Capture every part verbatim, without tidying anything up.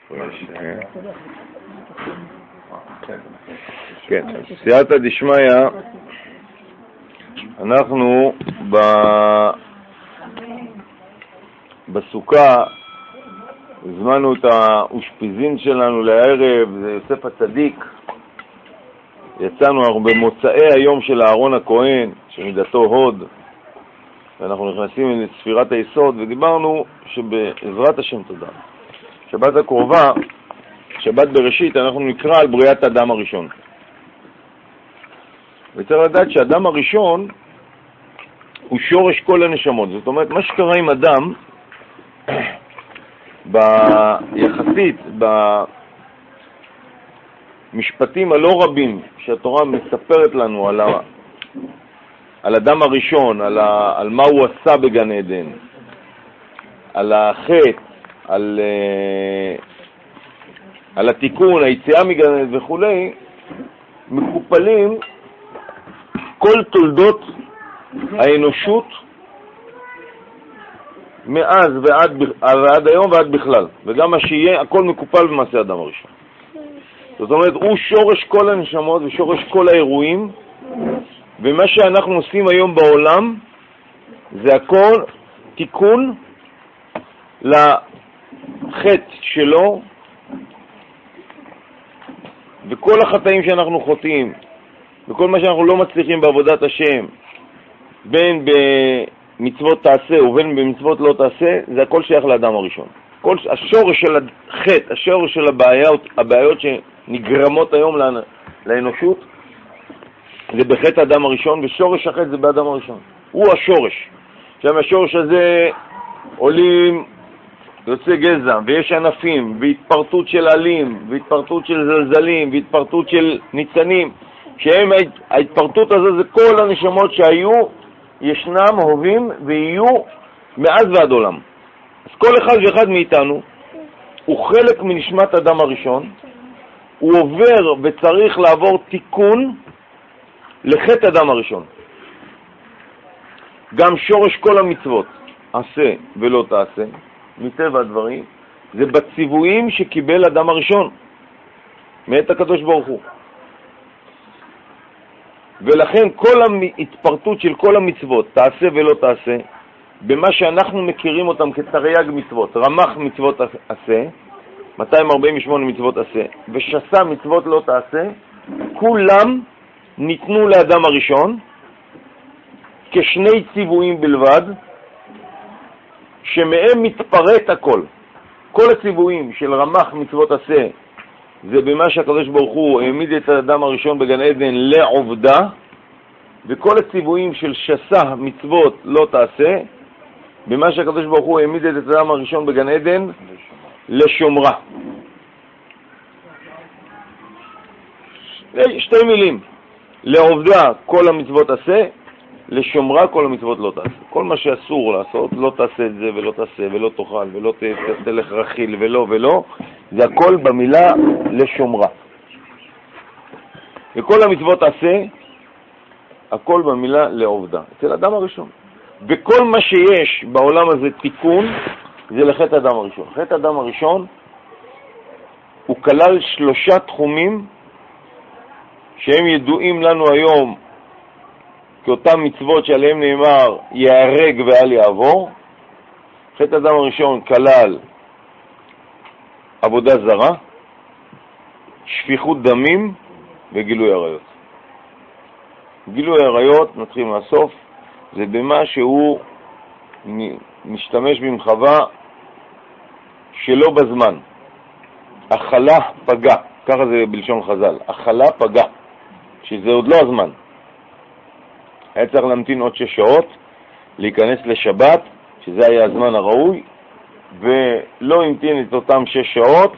כן, סייעתא דשמיא, אנחנו ב... בסוכה הזמנו את האושפיזין שלנו לערב, זה יוסף הצדיק. יצאנו אנחנו במוצאי היום של אהרון הכהן, שמידתו הוד, ואנחנו נכנסים לספירת היסוד, ודיברנו שבעזרת השם תודה, שבת הקרובה, שבת בראשית, אנחנו נקרא על בריאת האדם הראשון. וצריך לדעת שהאדם הראשון הוא שורש כל הנשמות. זאת אומרת, מה שקרה עם אדם, ביחסית, במשפטים הלא רבים שהתורה מספרת לנו על, ה, על אדם הראשון, על, ה, על מה הוא עשה בגן עדן, על החטא, על, על התיקון, היציאה מגן עדן וכו', מקופלים כל תולדות האנושות מאז ועד, ועד היום ועד בכלל, וגם מה שיהיה, הכל מקופל במעשה האדם הראשון. זאת אומרת, הוא שורש כל הנשמות ושורש כל האירועים, ומה שאנחנו עושים היום בעולם זה הכל תיקון לחטא שלו, וכל החטאים שאנחנו חוטאים וכל מה שאנחנו לא מצליחים בעבודת השם, בין במצוות תעשה ובין במצוות לא תעשה, זה הכל שייך לאדם הראשון. כל השורש של החטא, השורש של הבעיות, הבעיות שנגרמות היום לאנושות, זה בחטא האדם הראשון, ושורש החטא זה באדם הראשון. הוא השורש. עכשיו השורש הזה עולים, יוצא גזע, ויש ענפים, והתפרטות של עלים, והתפרטות של זלזלים, והתפרטות של ניצנים, שהם ההתפרטות הזו זה כל הנשמות שהיו, ישנם, הובים ויהיו מאז ועד עולם. אז כל אחד ואחד מאיתנו הוא חלק מנשמת אדם הראשון, הוא עובר וצריך לעבור תיקון לחטא אדם הראשון. גם שורש כל המצוות, עשה ולא תעשה, מטבע הדברים, זה בציוויים שקיבל אדם הראשון, מאת הקדוש ברוך הוא. ולכן כל ההתפרטות של כל המצוות, תעשה ולא תעשה, במה שאנחנו מכירים אותם כתרי"ג מצוות, רמ"ח מצוות עשה, מאתיים ארבעים ושמונה מצוות עשה, ושס"ה מצוות לא תעשה, כולם ניתנו לאדם הראשון כשני ציוויים בלבד, שמהם מתפרט הכל. כל הציוויים של רמ"ח מצוות עשה, זה במה שהקדוש ברוך הוא העמיד את האדם הראשון בגן עדן לעובדה, וכל הציוויים של שס"ה מצוות לא תעשה, במה שהקדוש ברוך הוא העמיד את האדם הראשון בגן עדן לשומרה. שתי מילים, לעובדה כל המצוות עשה, לשומרה כל המצוות לא תעשה. כל מה שאסור לעשות, לא תעשה את זה ולא תעשה ולא תאכל ולא תלך רכיל ולא ולא, זה הכל במילה לשומרה. וכל המצוות עשה, הכל במילה לעובדה. אצל אדם הראשון. וכל מה שיש בעולם הזה תיקון, זה לחטא אדם הראשון. חטא אדם הראשון הוא כלל שלושה תחומים שהם ידועים לנו היום כאותם מצוות שעליהם נאמר יהרג ואל יעבור. חטא אדם הראשון כלל עבודה זרה, שפיכות דמים וגילוי עריות. גילוי עריות, נתחיל מהסוף, זה במה שהוא משתמש במחווה שלא בזמן. אכלה פגע, ככה זה בלשון חז"ל, אכלה פגע, שזה עוד לא הזמן. היה צריך להמתין עוד שש שעות, להיכנס לשבת, שזה היה הזמן הראוי, ולא המתין את אותם שש שעות,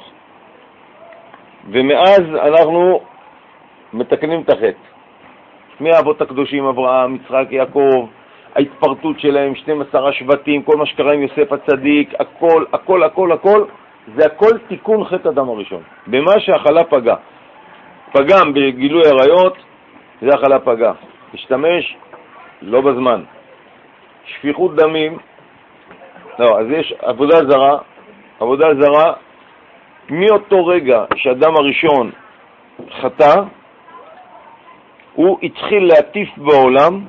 ומאז אנחנו מתקנים את החטא. מהאבות הקדושים, אברהם, יצחק, יעקב, ההתפרטות שלהם, שנים עשר השבטים, כל מה שקרה עם יוסף הצדיק, הכל, הכל, הכל, הכל, זה הכל תיקון חטא אדם הראשון. במה שהאכלה פגע. פגם בגילוי עריות, זה אכלה פגע. השתמש לא בזמן. שפיכות דמים, לא, אז יש עבודה זרה, עבודה זרה מאותו רגע שאדם הראשון חטא, הוא התחיל להטיף בעולם,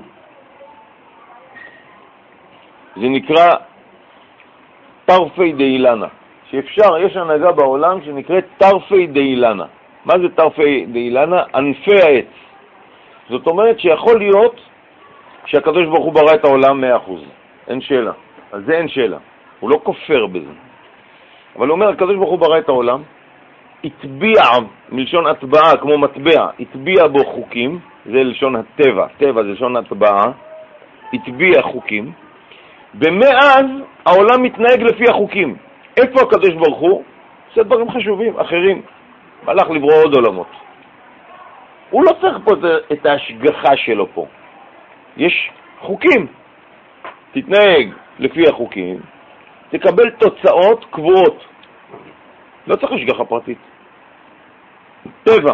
זה נקרא טרפי דאילנה, שאפשר, יש הנהגה בעולם שנקראת טרפי דאילנה. מה זה טרפי דאילנה? ענפי העץ. זאת אומרת שיכול להיות שהקדוש ברוך הוא ברא את העולם מאה אחוז, אין שאלה, אז זה אין שאלה, הוא לא כופר בזה. אבל הוא אומר, הקדוש ברוך הוא ברא את העולם, התביע, מלשון הטבעה, כמו מטבע, התביע בו חוקים, זה לשון הטבע, טבע זה לשון הטבעה, התביע חוקים, ומאז העולם מתנהג לפי החוקים. איפה הקדוש ברוך הוא? עושה דברים חשובים, אחרים, הלך לברוא עוד עולמות. הוא לא צריך פה את ההשגחה שלו פה. יש חוקים, תתנהג לפי החוקים, תקבל תוצאות קבועות. לא צריך השגחה פרטית. טבע.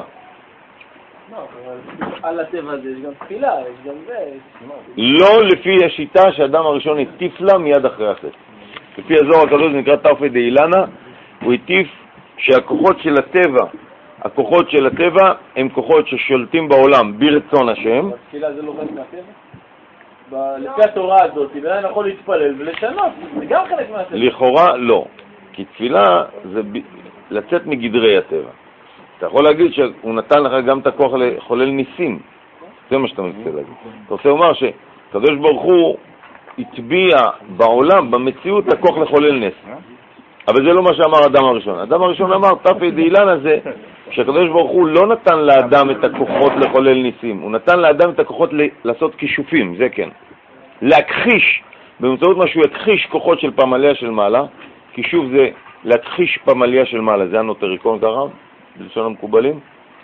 על הטבע הזה יש גם תחילה, יש גם זה. לא לפי השיטה שאדם הראשון הטיף לה מיד אחרי החטא. לפי הזוהר הקדוש זה נקרא טרפי דאילנה, הוא הטיף שהכוחות של הטבע, הכוחות של הטבע הם כוחות ששולטים בעולם ברצון השם. התחילה זה לא חלק מהטבע? לפי התורה הזאת, בן אדם יכול להתפלל ולשנות, זה גם חלק מהטבע. לכאורה לא, כי תפילה זה לצאת מגדרי הטבע. אתה יכול להגיד שהוא נתן לך גם את הכוח לחולל ניסים, זה מה שאתה מנסה להגיד. אתה רוצה לומר שקדוש ברוך הוא הטביע בעולם, במציאות, הכוח לחולל נס. אבל זה לא מה שאמר האדם הראשון. האדם הראשון אמר, טרפי דאילנה זה שהקדוש ברוך הוא לא נתן לאדם את הכוחות לחולל ניסים, הוא נתן לאדם את הכוחות לעשות כישופים, זה כן. להכחיש, באמצעות מה שהוא יכחיש כוחות של פמליה של מעלה, כישוף זה להכחיש פמליה של מעלה, זה הנוטריקון קרב, בלשון המקובלים.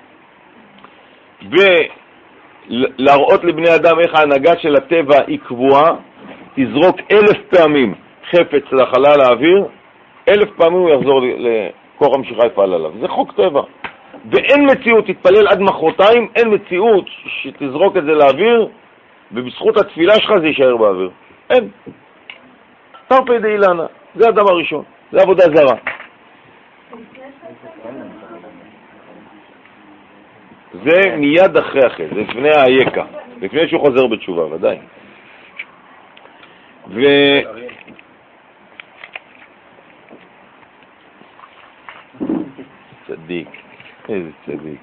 ולהראות לבני אדם איך ההנהגה של הטבע היא קבועה, תזרוק אלף פעמים חפץ לחלל האוויר, אלף פעמים הוא יחזור לכוח המשיכה יפעל עליו. זה חוק טבע. ואין מציאות, תתפלל עד מחרתיים, אין מציאות שתזרוק את זה לאוויר, ובזכות התפילה שלך זה יישאר באוויר. אין. טרפי דאילנה, זה האדם הראשון, זה עבודה זרה. זה מיד אחרי אחרי, זה לפני היקה, לפני שהוא חוזר בתשובה, ודאי. ו... צדיק, איזה צדיק.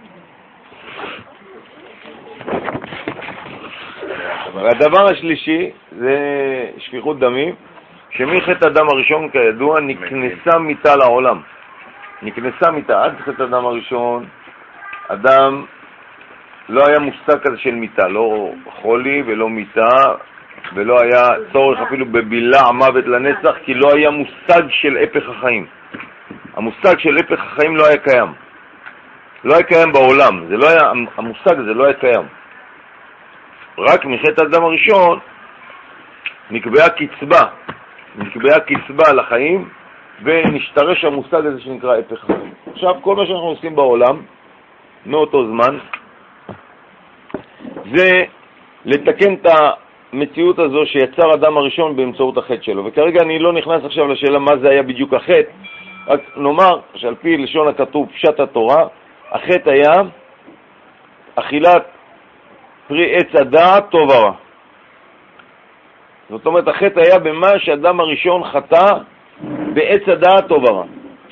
והדבר השלישי זה שפיכות דמים, שמחטא הדם הראשון כידוע נכנסה מיטה לעולם. נכנסה מיטה, עד חטא הדם הראשון, אדם לא היה מושג כזה של מיטה, לא חולי ולא מיטה, ולא היה צורך אפילו בבילה מוות לנצח, כי לא היה מושג של הפך החיים. המושג של הפך החיים לא היה קיים. לא היה קיים בעולם, זה לא היה, המושג הזה לא היה קיים. רק מחטא האדם הראשון נקבעה קצבה, נקבעה קצבה לחיים, ונשתרש המושג הזה שנקרא הפך החיים. עכשיו, כל מה שאנחנו עושים בעולם, מאותו זמן, זה לתקן את המציאות הזו שיצר אדם הראשון באמצעות החטא שלו. וכרגע אני לא נכנס עכשיו לשאלה מה זה היה בדיוק החטא, רק נאמר שעל פי לשון הכתוב פשט התורה, החטא היה אכילת פרי עץ הדעת טוב ורע. זאת אומרת, החטא היה במה שאדם הראשון חטא בעץ הדעת טוב ורע.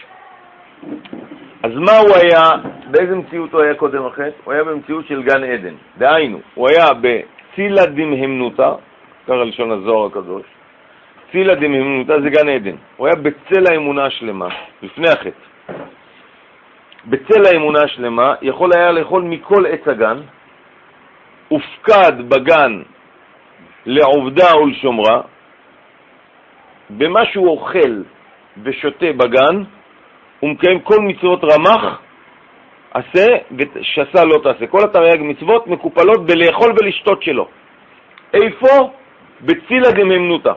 אז מה הוא היה, באיזה מציאות הוא היה קודם החטא? הוא היה במציאות של גן עדן. דהיינו, הוא היה בצילה דמהמנותה, קרא לשון הזוהר הקדוש, צילה דמהמנותה זה גן עדן. הוא היה בצל האמונה השלמה, לפני החטא. בצל האמונה השלמה, יכול היה לאכול מכל עץ הגן, הופקד בגן לעובדה ולשומרה, במה שהוא אוכל ושותה בגן, הוא מקיים כל מצוות רמח, עשה ושסה לא תעשה. כל התרי"ג מצוות מקופלות בלאכול ולשתות שלו. איפה? בצילה דמהמנותה.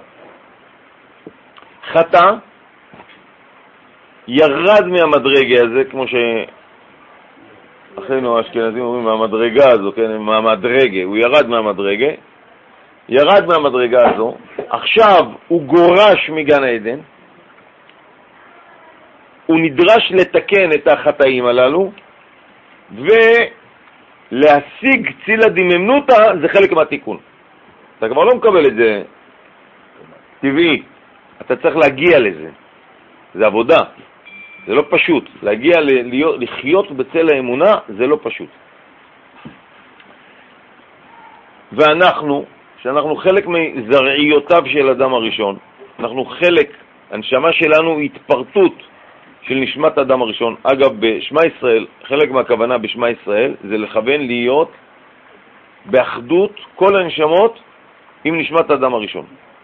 חטא, ירד מהמדרגה הזה, כמו שאחינו האשכנזים אומרים, מהמדרגה הזו, כן, מהמדרגה, הוא ירד מהמדרגה, ירד מהמדרגה הזו, עכשיו הוא גורש מגן העדן, הוא נדרש לתקן את החטאים הללו, ולהשיג צילה דיממנותא זה חלק מהתיקון. אתה כבר לא מקבל את זה טבעי, אתה צריך להגיע לזה. זה עבודה, זה לא פשוט. להגיע להיות, לחיות בצל האמונה זה לא פשוט. ואנחנו, שאנחנו חלק מזרעיותיו של אדם הראשון, אנחנו חלק, הנשמה שלנו היא התפרטות של נשמת אדם הראשון. אגב, בשמה ישראל, חלק מהכוונה בשמה ישראל זה לכוון להיות באחדות כל הנשמות עם נשמת אדם הראשון.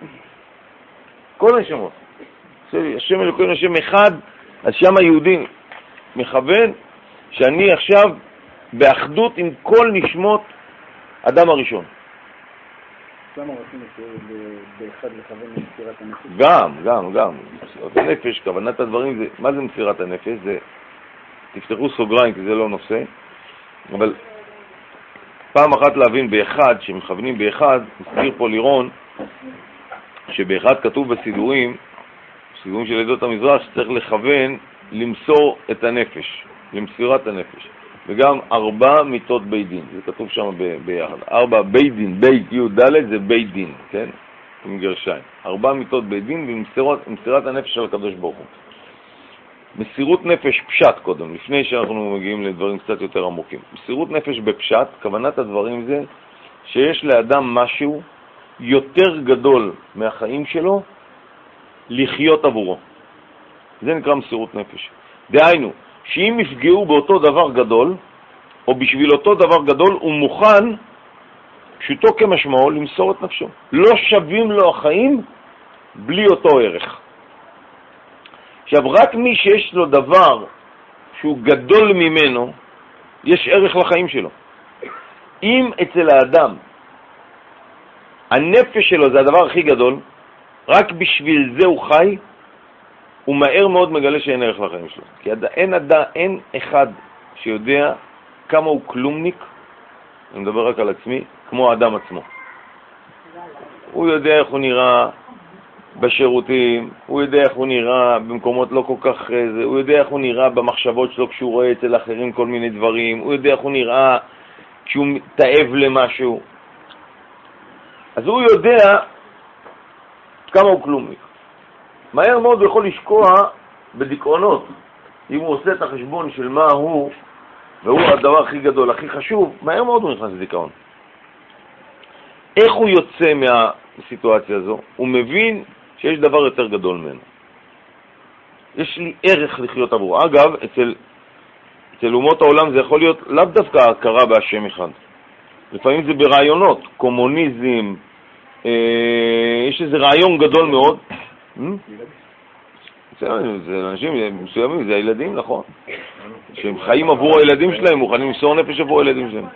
כל הנשמות. השם אלוקינו השם אחד, אז שם היהודים מכוון שאני עכשיו באחדות עם כל נשמות אדם הראשון. למה רוצים באחד לכוון למסירת הנפש? גם, גם, גם. מסירת הנפש, כוונת הדברים, זה, מה זה מסירת הנפש? זה, תפתחו סוגריים כי זה לא נושא, אבל פעם אחת להבין באחד, שמכוונים באחד, מסביר פה לירון, שבאחד כתוב בסידורים, סידורים של עדות המזרח, שצריך לכוון למסור את הנפש, למסירת הנפש. וגם ארבע מיתות בית דין, זה כתוב שם ביחד. ארבע בית דין, בית י' ד' זה בית דין, כן? עם גרשיים. ארבע מיתות בית דין ומסירת הנפש של הקדוש ברוך הוא. מסירות נפש פשט קודם, לפני שאנחנו מגיעים לדברים קצת יותר עמוקים. מסירות נפש בפשט, כוונת הדברים זה שיש לאדם משהו יותר גדול מהחיים שלו לחיות עבורו. זה נקרא מסירות נפש. דהיינו, שאם יפגעו באותו דבר גדול, או בשביל אותו דבר גדול, הוא מוכן, פשוטו כמשמעו, למסור את נפשו. לא שווים לו החיים בלי אותו ערך. עכשיו, רק מי שיש לו דבר שהוא גדול ממנו, יש ערך לחיים שלו. אם אצל האדם הנפש שלו זה הדבר הכי גדול, רק בשביל זה הוא חי, הוא מהר מאוד מגלה שאין ערך לחיים שלו. כי אין, אין אחד שיודע כמה הוא כלומניק, אני מדבר רק על עצמי, כמו האדם עצמו. הוא יודע איך הוא נראה בשירותים, הוא יודע איך הוא נראה במקומות לא כל כך, הוא יודע איך הוא נראה במחשבות שלו כשהוא רואה אצל אחרים כל מיני דברים, הוא יודע איך הוא נראה כשהוא מתאהב למשהו. אז הוא יודע כמה הוא כלומניק. מהר מאוד הוא יכול לשקוע בדיכאונות. אם הוא עושה את החשבון של מה הוא, והוא הדבר הכי גדול, הכי חשוב, מהר מאוד הוא נכנס לדיכאון. איך הוא יוצא מהסיטואציה הזו? הוא מבין שיש דבר יותר גדול ממנו. יש לי ערך לחיות עבור. אגב, אצל, אצל אומות העולם זה יכול להיות לאו דווקא הכרה בהשם אחד. לפעמים זה ברעיונות, קומוניזם, אה, יש איזה רעיון גדול מאוד. זה אנשים מסוימים, זה הילדים, נכון. שהם חיים עבור הילדים שלהם, מוכנים למסור נפש עבור הילדים שלהם.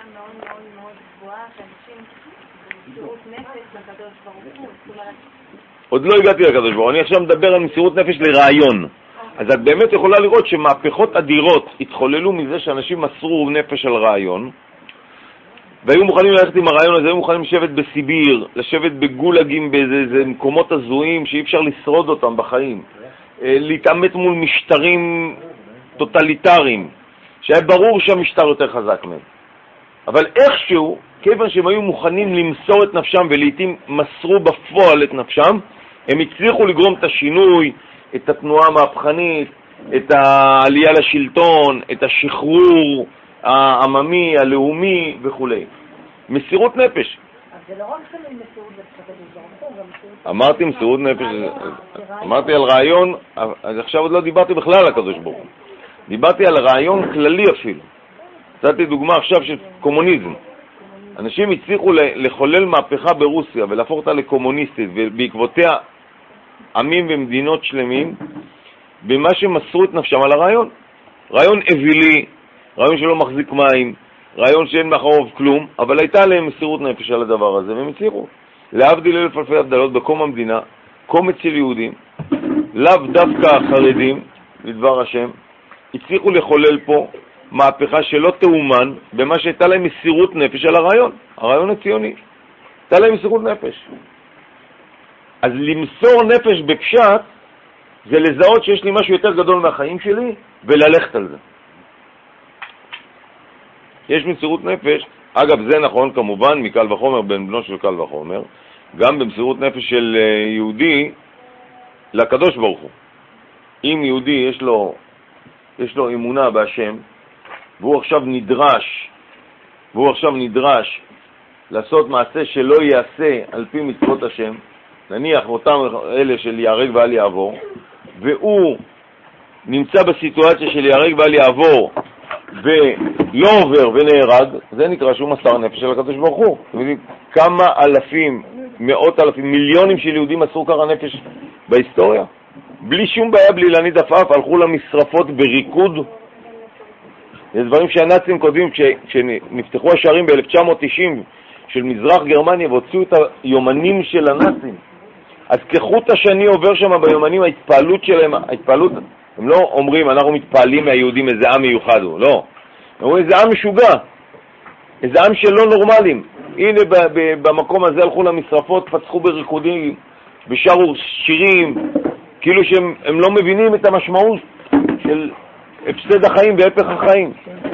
עוד לא הגעתי לקדוש ברוך הוא, אני עכשיו מדבר על מסירות נפש לרעיון. אז את באמת יכולה לראות שמהפכות אדירות התחוללו מזה שאנשים מסרו נפש על רעיון, והיו מוכנים ללכת עם הרעיון הזה, היו מוכנים לשבת בסיביר, לשבת בגולגים, באיזה מקומות הזויים שאי אפשר לשרוד אותם בחיים, להתעמת מול משטרים טוטליטריים, שהיה ברור שהמשטר יותר חזק מהם. אבל איכשהו, כיוון שהם היו מוכנים למסור את נפשם, ולעיתים מסרו בפועל את נפשם, הם הצליחו לגרום את השינוי, את התנועה המהפכנית, את העלייה לשלטון, את השחרור העממי, הלאומי וכו'. מסירות נפש. אז זה לא רק של מסירות נפש, אמרתי מסירות נפש, אמרתי על רעיון, אז עכשיו עוד לא דיברתי בכלל על הקדוש ברוך הוא. דיברתי על רעיון כללי אפילו. נתתי דוגמה עכשיו של קומוניזם. אנשים הצליחו לחולל מהפכה ברוסיה ולהפוך אותה לקומוניסטית, ובעקבותיה עמים ומדינות שלמים, במה שמסרו את נפשם על הרעיון. רעיון אווילי, רעיון שלא מחזיק מים, רעיון שאין מאחוריו כלום, אבל הייתה להם מסירות נפש על הדבר הזה, והם הצליחו. להבדיל אלף אלפי הבדלות בקום המדינה, קומץ של יהודים, לאו דווקא החרדים, לדבר השם, הצליחו לחולל פה מהפכה שלא תאומן במה שהייתה להם מסירות נפש על הרעיון, הרעיון הציוני. הייתה להם מסירות נפש. אז למסור נפש בפשט זה לזהות שיש לי משהו יותר גדול מהחיים שלי וללכת על זה. יש מסירות נפש, אגב זה נכון כמובן מקל וחומר, בן בנו של קל וחומר, גם במסירות נפש של יהודי לקדוש ברוך הוא. אם יהודי יש לו, יש לו אמונה בהשם, והוא עכשיו נדרש, והוא עכשיו נדרש לעשות מעשה שלא יעשה על פי מצוות השם, נניח אותם אלה של יהרג ואל יעבור, והוא נמצא בסיטואציה של יהרג ואל יעבור ולא עובר ונהרג, זה נקרא שהוא מסר נפש של הקדוש ברוך הוא. אתם יודעים כמה אלפים, מאות אלפים, מיליונים של יהודים מסרו ככה נפש בהיסטוריה? בלי שום בעיה, בלי להניד עפעף, הלכו למשרפות בריקוד. זה דברים שהנאצים כותבים כשנפתחו השערים ב-אלף תשע מאות תשעים של מזרח גרמניה והוציאו את היומנים של הנאצים. אז כחוט השני עובר שם ביומנים ההתפעלות שלהם, ההתפעלות, הם לא אומרים אנחנו מתפעלים מהיהודים איזה עם מיוחד הוא, לא. הם אומרים איזה עם משוגע, איזה עם שלא נורמלים. הנה במקום הזה הלכו למשרפות, פצחו בריקודים, בשרו שירים, כאילו שהם הם לא מבינים את המשמעות של הפסד החיים והפך החיים.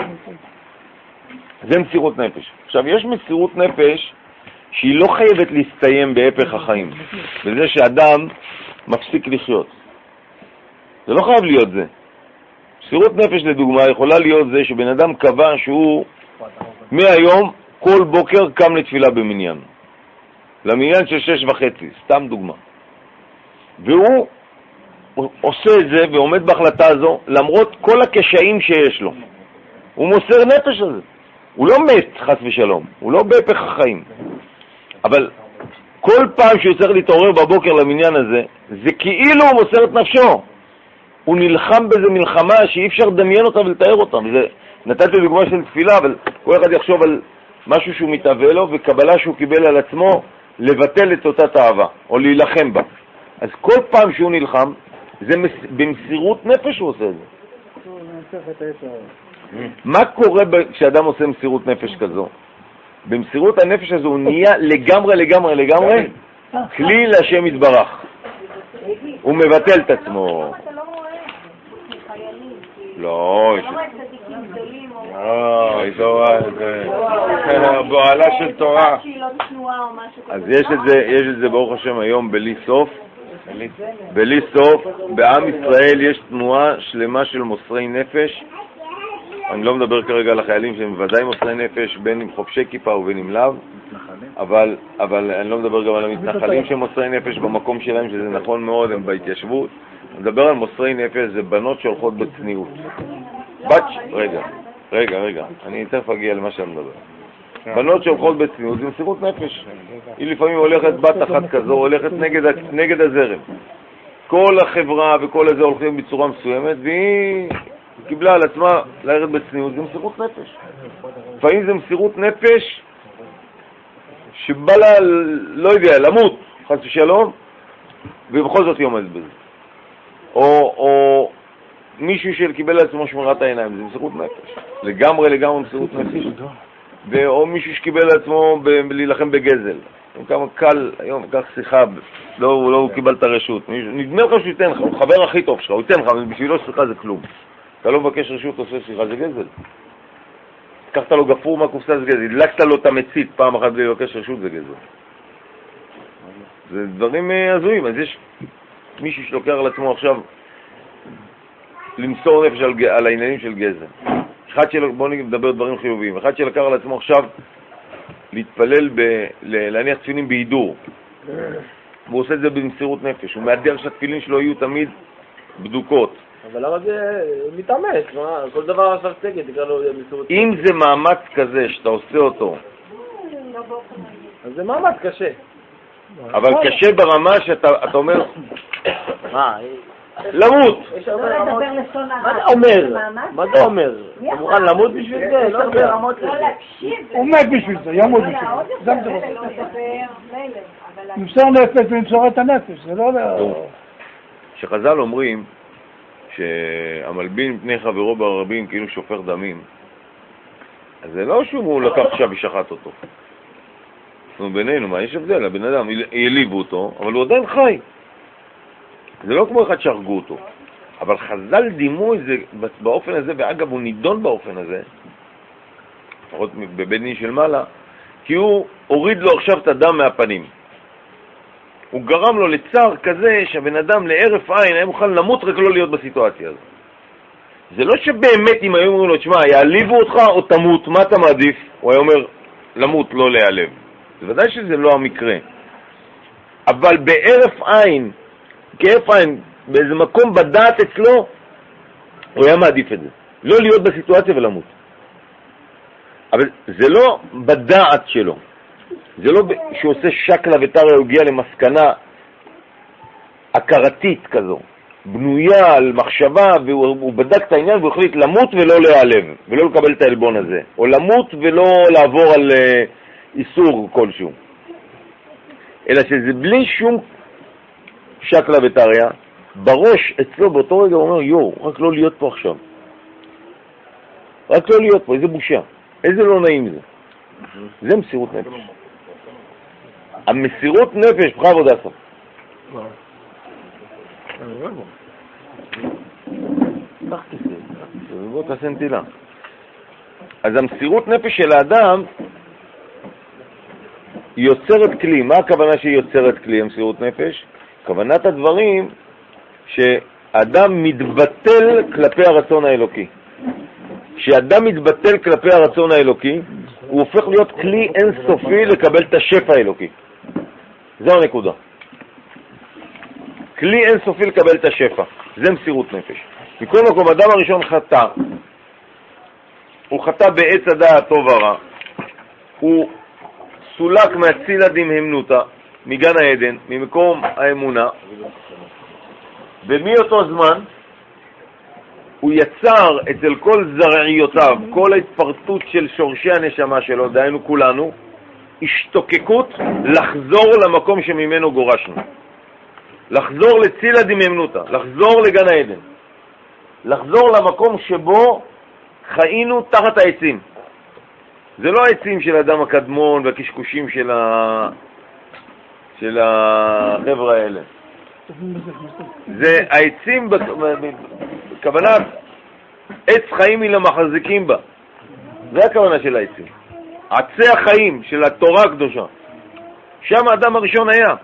זה מסירות נפש. עכשיו, יש מסירות נפש שהיא לא חייבת להסתיים בהפך החיים, בזה שאדם מפסיק לחיות. זה לא חייב להיות זה. מסירות נפש לדוגמה יכולה להיות זה שבן אדם קבע שהוא מהיום כל בוקר קם לתפילה במניין. למניין של שש וחצי, סתם דוגמה. והוא עושה את זה ועומד בהחלטה הזו למרות כל הקשיים שיש לו. הוא מוסר נפש הזה. הוא לא מת חס ושלום, הוא לא בהפך החיים. אבל כל פעם שהוא צריך להתעורר בבוקר למניין הזה, זה כאילו הוא מוסר את נפשו. הוא נלחם בזה מלחמה שאי אפשר לדמיין אותה ולתאר אותה. וזה, נתתי דוגמה של תפילה, אבל כל אחד יחשוב על משהו שהוא מתאווה לו וקבלה שהוא קיבל על עצמו לבטל את אותה תאווה או להילחם בה. אז כל פעם שהוא נלחם, זה מס... במסירות נפש הוא עושה את זה. מה קורה כשאדם עושה מסירות נפש כזו? במסירות הנפש הזו הוא נהיה לגמרי לגמרי לגמרי כלי להשם יתברך. הוא מבטל את עצמו. לא, יש... לא, תורה, זה בועלה של תורה. אז יש את זה, יש את זה ברוך השם היום בלי סוף. בלי סוף, בעם ישראל יש תנועה שלמה של מוסרי נפש. אני לא מדבר כרגע על החיילים שהם ודאי מוסרי נפש, בין עם חובשי כיפה ובין עם לאו, אבל, אבל אני לא מדבר גם על המתנחלים שהם מוסרי נפש במקום שלהם, שזה נכון מאוד, הם בהתיישבות. אני מדבר על מוסרי נפש, זה בנות שהולכות בצניעות. בת, רגע, רגע, רגע, אני תכף אגיע למה שאני מדבר. בנות שהולכות בצניעות זה מסירות נפש. היא לפעמים הולכת בת אחת כזו, הולכת נגד, נגד הזרם. כל החברה וכל הזה הולכים בצורה מסוימת, והיא קיבלה על עצמה ללכת בצניעות, זה מסירות נפש. לפעמים זה מסירות נפש שבא לה, לא יודע, למות, חס ושלום, ובכל זאת היא עומדת בזה. או, או מישהו שקיבל על עצמו שמירת העיניים, זה מסירות נפש. לגמרי, לגמרי מסירות נפש. או מישהו שקיבל על עצמו להילחם בגזל. כמה קל, היום, כך שיחה, לא, לא קיבל את הרשות. נדמה לך שהוא ייתן לך, הוא חבר הכי טוב שלך, הוא ייתן לך, אבל בשבילו שיחה זה כלום. אתה לא מבקש רשות, עושה שיחה, זה גזל. לקחת לו גפור מהקופסה, זה גזל. הדלקת לו את המצית פעם אחת בלי לבקש רשות, זה גזל. זה דברים הזויים. אז יש מישהו שלוקח על עצמו עכשיו למסור נפש על, על העניינים של גזל. אחד של, בואו נדבר דברים חיוביים. אחד שלקח על עצמו עכשיו להתפלל, ב, להניח תפילין בהידור. והוא עושה את זה במסירות נפש. הוא מהדר שהתפילין שלו יהיו תמיד בדוקות. אבל למה זה מתאמץ? מה? כל דבר אפשר סגת, תקרא לו מסירות נפש. אם זה מאמץ כזה שאתה עושה אותו, אז זה מאמץ קשה. אבל קשה ברמה שאתה אומר, מה? למות. מה זה אומר? מה זה אומר? אתה מוכן למות בשביל זה? לא יודע. הוא מת בשביל זה, ימות בשביל זה. זה מדבר. נמסור נפש ונמסור את הנפש, זה לא... שחז"ל אומרים שהמלבין מפני חברו ברבים כאילו שופך דמים, אז זה לא שהוא לקח עכשיו ושחט אותו. בינינו, מה יש הבדל? הבן אדם, העליבו אותו, אבל הוא עדיין חי. זה לא כמו אחד שהרגו אותו. אבל חז"ל דימו את זה באופן הזה, ואגב הוא נידון באופן הזה, לפחות בבית דין של מעלה, כי הוא הוריד לו עכשיו את הדם מהפנים. הוא גרם לו לצער כזה שהבן אדם לערף עין היה מוכן למות רק לא להיות בסיטואציה הזאת. זה לא שבאמת אם היו אומרים לו, תשמע, יעליבו אותך או תמות, מה אתה מעדיף? הוא היה אומר, למות, לא להיעלב. זה ודאי שזה לא המקרה. אבל בערף עין, כערף עין, באיזה מקום בדעת אצלו, הוא היה מעדיף את זה. לא להיות בסיטואציה ולמות. אבל זה לא בדעת שלו. זה לא שהוא עושה שקלה וטריה, הוא הגיע למסקנה הכרתית כזו, בנויה על מחשבה, והוא בדק את העניין והוא החליט למות ולא להיעלב, ולא לקבל את העלבון הזה, או למות ולא לעבור על uh, איסור כלשהו. אלא שזה בלי שום שקלה וטריה, בראש אצלו באותו רגע הוא אומר, יו, רק לא להיות פה עכשיו. רק לא להיות פה, איזה בושה. איזה לא נעים זה. זה מסירות נפש. המסירות נפש, בכבוד עשה. בוא תעשה נטילה. אז המסירות נפש של האדם יוצרת כלי. מה הכוונה שהיא יוצרת כלי, המסירות נפש? כוונת הדברים שאדם מתבטל כלפי הרצון האלוקי. כשאדם מתבטל כלפי הרצון האלוקי, הוא הופך להיות כלי אינסופי לקבל את השפע האלוקי. זו הנקודה. כלי אינסופי לקבל את השפע. זה מסירות נפש. מכל מקום, אדם הראשון חטא. הוא חטא בעץ הדעת טוב ורע. הוא סולק מהצילה דמהמנותא, מגן העדן, ממקום האמונה. ומאותו זמן הוא יצר אצל כל זרעיותיו, כל ההתפרטות של שורשי הנשמה שלו, דהיינו כולנו, השתוקקות לחזור למקום שממנו גורשנו. לחזור לצילה דמהמנותא, לחזור לגן העדן. לחזור למקום שבו חיינו תחת העצים. זה לא העצים של האדם הקדמון והקשקושים של ה... של החבר'ה האלה. זה העצים בכוונת עץ חיים היא למחזיקים בה. זה הכוונה של העצים. עצי החיים של התורה הקדושה. שם האדם הראשון היה.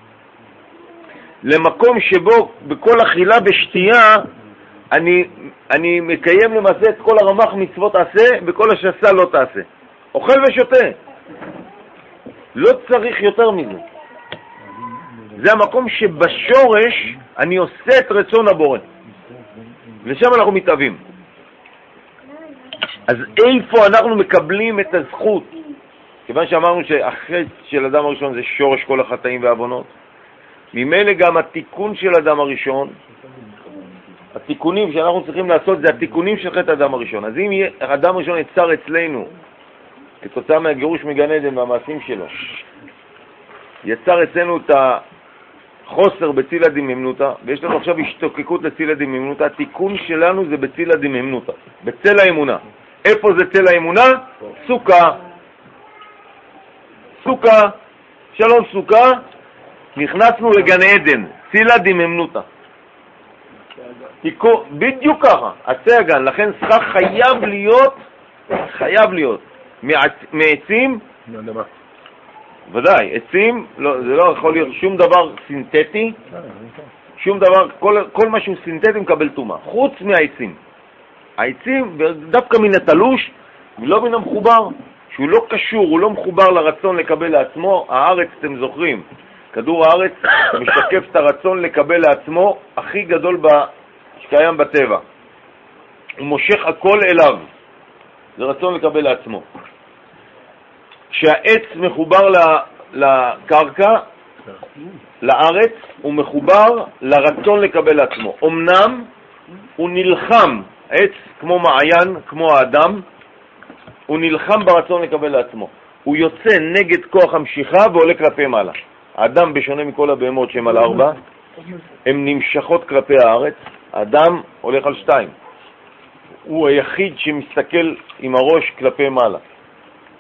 למקום שבו בכל אכילה בשתייה אני, אני מקיים למעשה את כל הרמ"ח מצוות עשה, בכל השסה לא תעשה. אוכל ושותה. לא צריך יותר מזה. זה המקום שבשורש אני עושה את רצון הבורא. ושם אנחנו מתאבים. אז איפה אנחנו מקבלים את הזכות? כיוון שאמרנו שהחטא של אדם הראשון זה שורש כל החטאים והעוונות, ממילא גם התיקון של אדם הראשון, התיקונים שאנחנו צריכים לעשות זה התיקונים של חטא אדם הראשון. אז אם אדם הראשון יצר אצלנו, כתוצאה מהגירוש מגן עדן והמעשים שלו, יצר אצלנו את החוסר בצילה דמהמנותא, ויש לנו עכשיו השתוקקות לצילה דמהמנותא, התיקון שלנו זה בצילה דמהמנותא, בצל האמונה. איפה זה צל האמונה? סוכה. סוכה, שלום סוכה, נכנסנו לגן עדן, צילה דמהמנותא. בדיוק ככה, עצי הגן, לכן שכח חייב להיות, חייב להיות, מעצים, ודאי, עצים, לא, זה לא יכול להיות שום דבר סינתטי, שום דבר, כל, כל מה שהוא סינתטי מקבל תומה, חוץ מהעצים. העצים, דווקא מן התלוש, ולא מן המחובר, שהוא לא קשור, הוא לא מחובר לרצון לקבל לעצמו. הארץ, אתם זוכרים, כדור הארץ משקף את הרצון לקבל לעצמו הכי גדול ב... שקיים בטבע. הוא מושך הכל אליו. זה רצון לקבל לעצמו. כשהעץ מחובר לקרקע, לארץ, הוא מחובר לרצון לקבל לעצמו. אמנם הוא נלחם, עץ כמו מעיין, כמו האדם, הוא נלחם ברצון לקבל לעצמו. הוא יוצא נגד כוח המשיכה ועולה כלפי מעלה. האדם, בשונה מכל הבהמות שהם על ארבע, הן נמשכות כלפי הארץ. האדם הולך על שתיים. הוא היחיד שמסתכל עם הראש כלפי מעלה.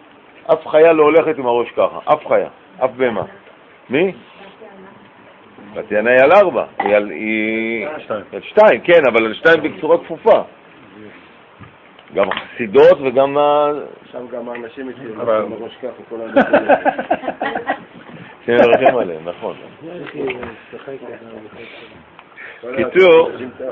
אף חיה לא הולכת עם הראש ככה. אף חיה. אף בהמה. מי? בתיאנה היא על ארבע, היא על, היא... על שתיים, כן, אבל על שתיים בצורה כפופה. גם חסידות וגם... שם גם האנשים התחילו, בראש כך וכל האנשים. שנרחם עליהם, נכון. קיצור,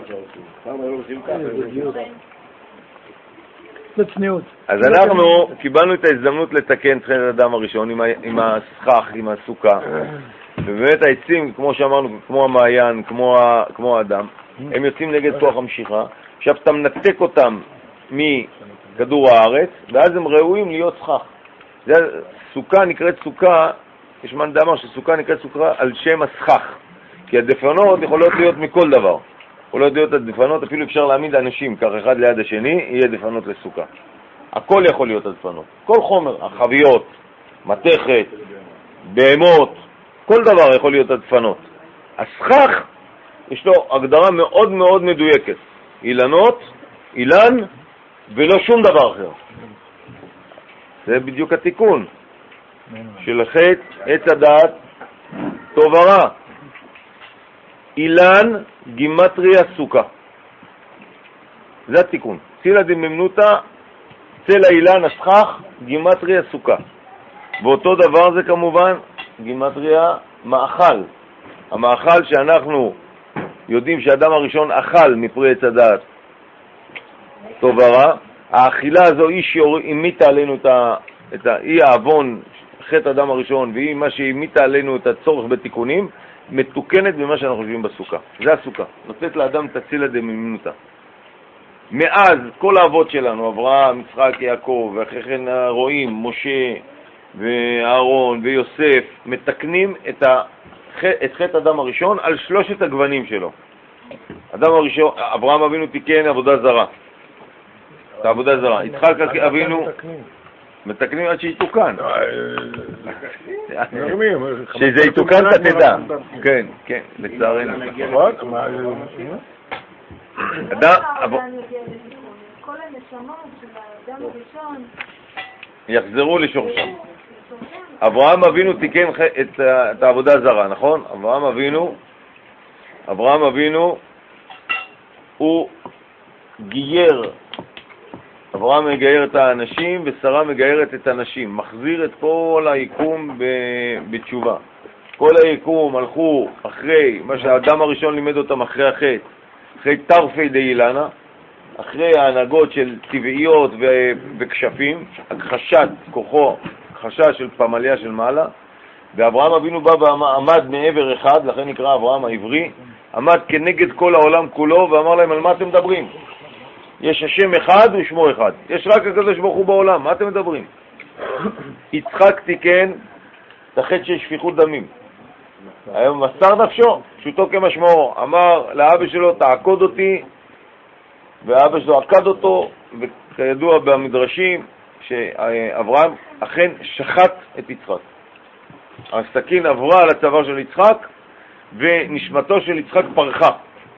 אז אנחנו קיבלנו את ההזדמנות לתקן את חטא האדם הראשון עם הסכך, עם הסוכה, ובאמת העצים, כמו שאמרנו, כמו המעיין, כמו האדם, הם יוצאים נגד כוח המשיכה. עכשיו אתה מנתק אותם מכדור הארץ, ואז הם ראויים להיות סכך. סוכה נקראת סוכה, יש מאן דאמר שסוכה נקראת סוכה על שם הסכך, כי הדפנות יכולות להיות מכל דבר. יכולות להיות הדפנות, אפילו אפשר להעמיד אנשים כך אחד ליד השני, יהיה דפנות לסוכה. הכל יכול להיות הדפנות, כל חומר, החביות, מתכת, בהמות, כל דבר יכול להיות הדפנות. הסכך יש לו הגדרה מאוד מאוד מדויקת, אילנות, אילן ולא שום דבר אחר. זה בדיוק התיקון של חטא עץ הדעת טוב ורע. אילן גימטריה סוכה, זה התיקון. צילה דממנותא צל האילן הסכך גימטריה סוכה, ואותו דבר זה כמובן גימטריה מאכל. המאכל שאנחנו יודעים שהאדם הראשון אכל מפרי עץ הדעת טוב ורע, האכילה הזו היא שהמיתה עלינו את ה... את ה... היא העוון חטא האדם הראשון, והיא מה שהמיתה עלינו את הצורך בתיקונים, מתוקנת במה שאנחנו חושבים בסוכה. זה הסוכה, נותנת לאדם תצילה דממנותא. מאז כל האבות שלנו, אברהם, יצחק, יעקב, ואחרי כן רואים משה ואהרון ויוסף, מתקנים את, ה... את חטא האדם הראשון על שלושת הגוונים שלו. אדם הראשון, אברהם אבינו תיקן עבודה זרה, את העבודה זרה. יצחק אבינו מתקנים עד שיתוקן. שזה יתוקן אתה תדע. כן, כן, לצערנו. כל הנשמות של האדם הראשון יחזרו לשורשם. אברהם אבינו תיקן את העבודה הזרה, נכון? אברהם אבינו, אברהם אבינו הוא גייר, אברהם מגייר את האנשים ושרה מגיירת את הנשים, מחזיר את כל היקום בתשובה. כל היקום הלכו אחרי מה שהאדם הראשון לימד אותם, אחרי החטא, אחרי טרפי דאילנה, אחרי ההנהגות של טבעיות וכשפים, הכחשת כוחו, הכחשה של פמליה של מעלה. ואברהם אבינו בא ועמד מעבר אחד, לכן נקרא אברהם העברי, עמד כנגד כל העולם כולו ואמר להם, על מה אתם מדברים? יש השם אחד ושמו אחד, יש רק הקדוש ברוך הוא בעולם, מה אתם מדברים? יצחק תיקן את החטא של שפיכות דמים, היום מסר נפשו, פשוטו כמשמעו, אמר לאבא שלו תעקוד אותי, ואבא שלו עקד אותו, וכידוע במדרשים שאברהם אכן שחט את יצחק. הסכין עברה על הצוואר של יצחק ונשמתו של יצחק פרחה,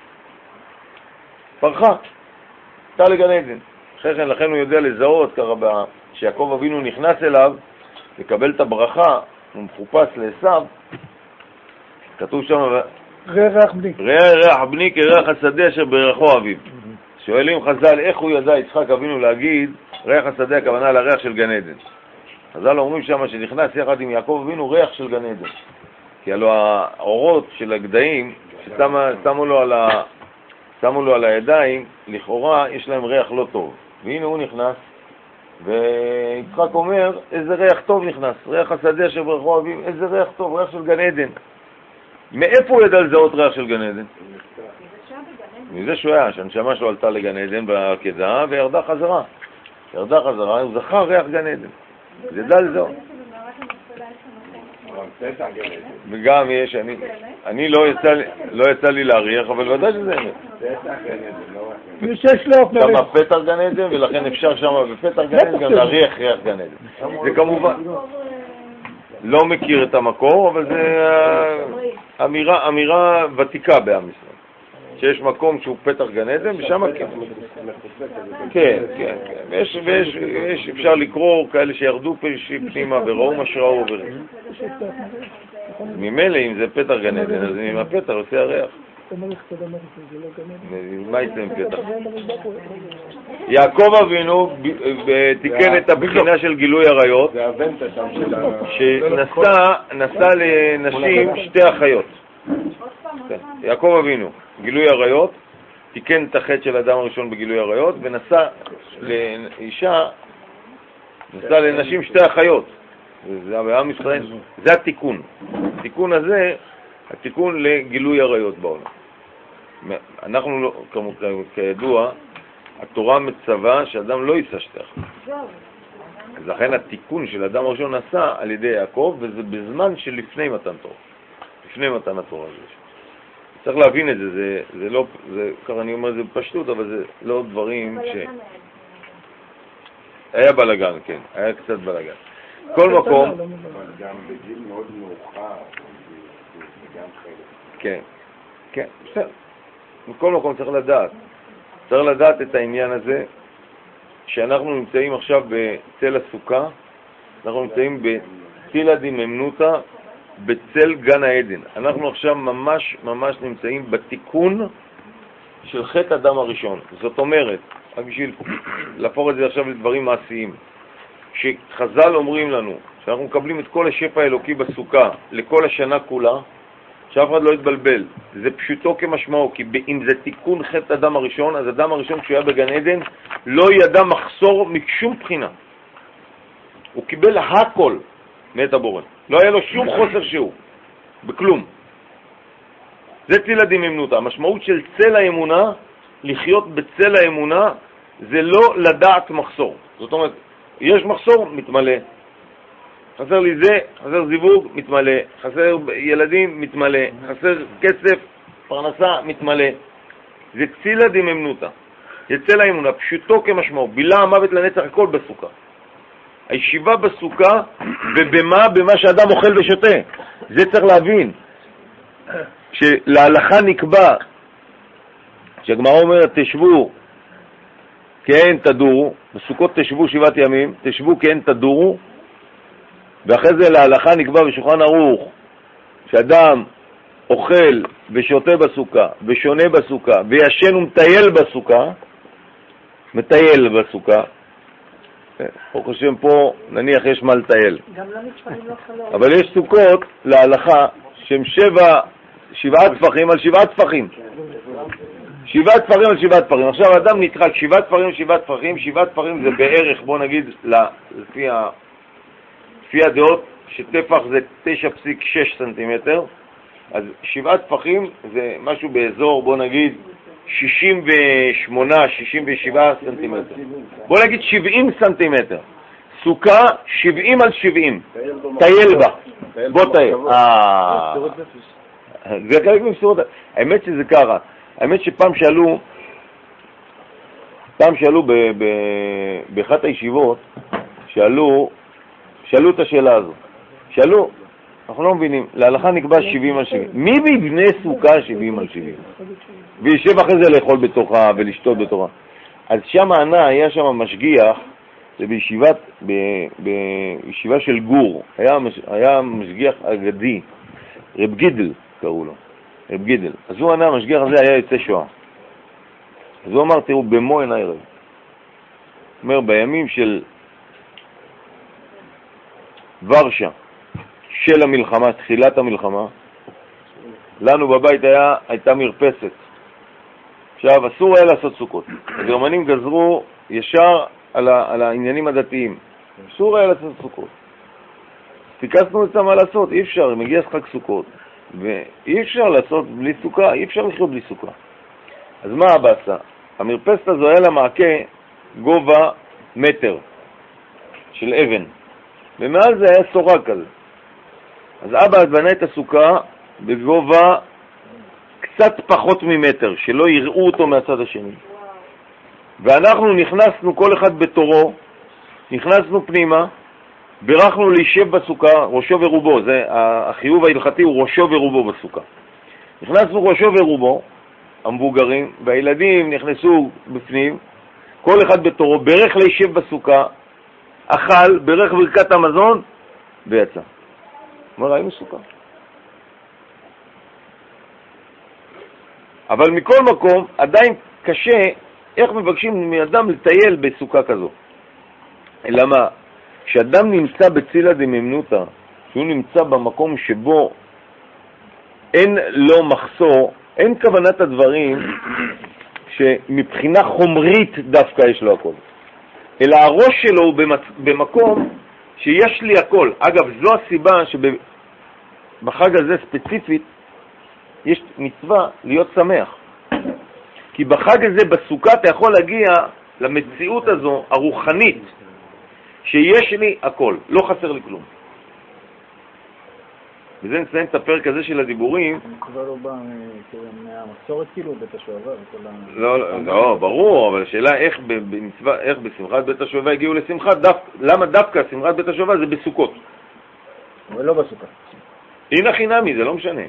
פרחה, אתה לגן עדן. אחרי כן לכן הוא יודע לזהות, ככה שיעקב אבינו נכנס אליו לקבל את הברכה, הוא מחופש לעשיו, כתוב שם ראה ריח בני, ראה ריח בני כריח השדה אשר ברכו אביו. שואלים חז"ל איך הוא ידע יצחק אבינו להגיד ריח השדה, הכוונה לריח של גן עדן. חז"ל אומרים שם שנכנס יחד עם יעקב אבינו ריח של גן עדן, כי הלוא האורות של הגדיים ששמו לו על ה... שמו לו על הידיים, לכאורה יש להם ריח לא טוב. והנה הוא נכנס, ויצחק אומר, איזה ריח טוב נכנס, ריח השדה אשר ברכו אביו, איזה ריח טוב, ריח של גן עדן. מאיפה הוא ידע לזהות ריח של גן עדן? מזה שהוא היה, שהנשמה שלו עלתה לגן עדן בעקדה וירדה חזרה. ירדה חזרה, הוא זכר ריח גן עדן. זה ידע לזהות. וגם יש, אני, אני לא יצא, לא יצא לי להריח, אבל ודאי שזה אמת. שם פתח גן עדן, ולכן אפשר שם בפתח גן עדן גם להריח ריח גן עדן. זה כמובן, לא מכיר את המקור, אבל זה אמירה, אמירה ותיקה בעם ישראל. שיש מקום שהוא פתח גן עדן, ושם כן. כן, כן, כן. ויש, ויש, ויש, אפשר לקרוא כאלה שירדו פנימה וראו מה שראו וראו. ממילא אם זה פתח גן עדן, אז עם הפתח עושה הריח. מה יצא עם פתח? יעקב אבינו תיקן את הבחינה של גילוי עריות, שנשא לנשים שתי אחיות. יעקב אבינו, גילוי עריות, תיקן את החטא של האדם הראשון בגילוי עריות, ונשא לאישה, נשא לנשים שתי אחיות. זה בעם ישראל, זה התיקון. התיקון הזה, התיקון לגילוי עריות בעולם. אנחנו לא, כידוע, התורה מצווה שאדם לא יישא שתי אחיות. אז לכן התיקון של האדם הראשון נעשה על ידי יעקב, וזה בזמן שלפני מתן תורה. לפני מתן התורה הזה. צריך להבין את זה, זה, זה לא, זה, ככה אני אומר, זה פשטות, אבל זה לא דברים ש... היה בלגן, כן, היה קצת בלגן. כל מקום... גם בגיל מאוד מאוחר, וגם חלק. כן, כן, בסדר. בכל מקום צריך לדעת. צריך לדעת את העניין הזה, שאנחנו נמצאים עכשיו בצל הסוכה, אנחנו נמצאים בצילא דממנותא, בצל גן העדן. אנחנו עכשיו ממש ממש נמצאים בתיקון של חטא אדם הראשון. זאת אומרת, רק בשביל להפוך את זה עכשיו לדברים מעשיים, שחז"ל אומרים לנו שאנחנו מקבלים את כל השפע האלוקי בסוכה לכל השנה כולה, שאף אחד לא יתבלבל. זה פשוטו כמשמעו, כי אם זה תיקון חטא אדם הראשון, אז אדם הראשון כשהוא היה בגן עדן לא ידע מחסור משום בחינה. הוא קיבל הכל מאת הבורא. לא היה לו שום חוסר שהוא, בכלום. זה צילא דממנותא. המשמעות של צל האמונה, לחיות בצל האמונה, זה לא לדעת מחסור. זאת אומרת, יש מחסור, מתמלא. חסר לי זה, חסר זיווג, מתמלא. חסר ילדים, מתמלא. חסר כסף, פרנסה, מתמלא. זה צילא דממנותא. זה צל האמונה, פשוטו כמשמעו. בילה המוות לנצח, הכל בסוכה. הישיבה בסוכה, ובמה? במה שאדם אוכל ושותה. זה צריך להבין. שלהלכה נקבע, שהגמרא אומרת, תשבו כאין תדורו, בסוכות תשבו שבעת ימים, תשבו כאין תדורו, ואחרי זה להלכה נקבע בשולחן ערוך, שאדם אוכל ושותה בסוכה, ושונה בסוכה, וישן ומטייל בסוכה, מטייל בסוכה, ברוך השם פה נניח יש מה לטייל. גם לא מתפעלים לא חלום. אבל יש סוכות להלכה שהם שבע, שבעה טפחים על שבעה טפחים. שבעה טפחים על שבעה טפחים. עכשיו האדם נתחלק שבעה טפחים על שבעה טפחים, שבעה טפחים זה בערך, בוא נגיד, לפי, ה, לפי הדעות, שטפח זה תשע נקודה שש סנטימטר, אז שבעה טפחים זה משהו באזור, בוא נגיד, שישים ושמונה, שישים ושבעה סנטימטר. בוא נגיד שבעים סנטימטר. סוכה שבעים על שבעים. טייל בה. בוא טייל. זה חלק ממסירות. האמת שזה ככה. האמת שפעם שאלו, פעם שאלו באחת הישיבות, שאלו, שאלו את השאלה הזו. שאלו, אנחנו לא מבינים, להלכה נקבע שבעים על שבעים. מי מבנה סוכה שבעים על שבעים? וישב אחרי זה לאכול בתוכה ולשתות בתוכה. אז שם הענה, היה שם משגיח, זה בישיבת, ב, בישיבה של גור, היה, היה משגיח אגדי, רב גידל קראו לו, רב גידל. אז הוא ענה, המשגיח הזה היה יוצא שואה. אז הוא אמר, תראו, במו עיניי רב. אומר, בימים של ורשה, של המלחמה, תחילת המלחמה, לנו בבית היה, הייתה מרפסת. עכשיו, אסור היה לעשות סוכות. הגרמנים גזרו ישר על, ה, על העניינים הדתיים. אסור היה לעשות סוכות. תיקסנו את זה מה לעשות, אי אפשר, מגיע חג סוכות. ואי אפשר לעשות בלי סוכה, אי אפשר לחיות בלי סוכה. אז מה אבא עשה? המרפסת הזו היה לה מעקה גובה מטר של אבן. ומעל זה היה סורק כזה. אז אבא בנה את הסוכה בגובה קצת פחות ממטר, שלא יראו אותו מהצד השני. ואנחנו נכנסנו כל אחד בתורו, נכנסנו פנימה, בירכנו להישב בסוכה, ראשו ורובו, זה החיוב ההלכתי הוא ראשו ורובו בסוכה. נכנסנו ראשו ורובו, המבוגרים, והילדים נכנסו בפנים, כל אחד בתורו, בירך להישב בסוכה, אכל, בירך ברכת המזון, ויצא. מה ראינו סוכה? אבל מכל מקום, עדיין קשה איך מבקשים מאדם לטייל בסוכה כזו. אלא מה? כשאדם נמצא בצילה דממנותא, שהוא נמצא במקום שבו אין לו מחסור, אין כוונת הדברים שמבחינה חומרית דווקא יש לו הכל. אלא הראש שלו הוא במקום שיש לי הכל. אגב, זו הסיבה שבחג הזה ספציפית יש מצווה להיות שמח. כי בחג הזה בסוכה אתה יכול להגיע למציאות הזו הרוחנית שיש לי הכל, לא חסר לי כלום. וזה נסיים את הפרק הזה של הדיבורים. כבר לא בא מהמסורת כאילו, בית השואבה וכל ה... לא, לא, ברור, אבל השאלה איך במצווה, איך בשמחת בית השואבה הגיעו לשמחת, למה דווקא שמחת בית השואבה זה בסוכות? אבל לא בסוכה. הנה חינמי, זה לא משנה.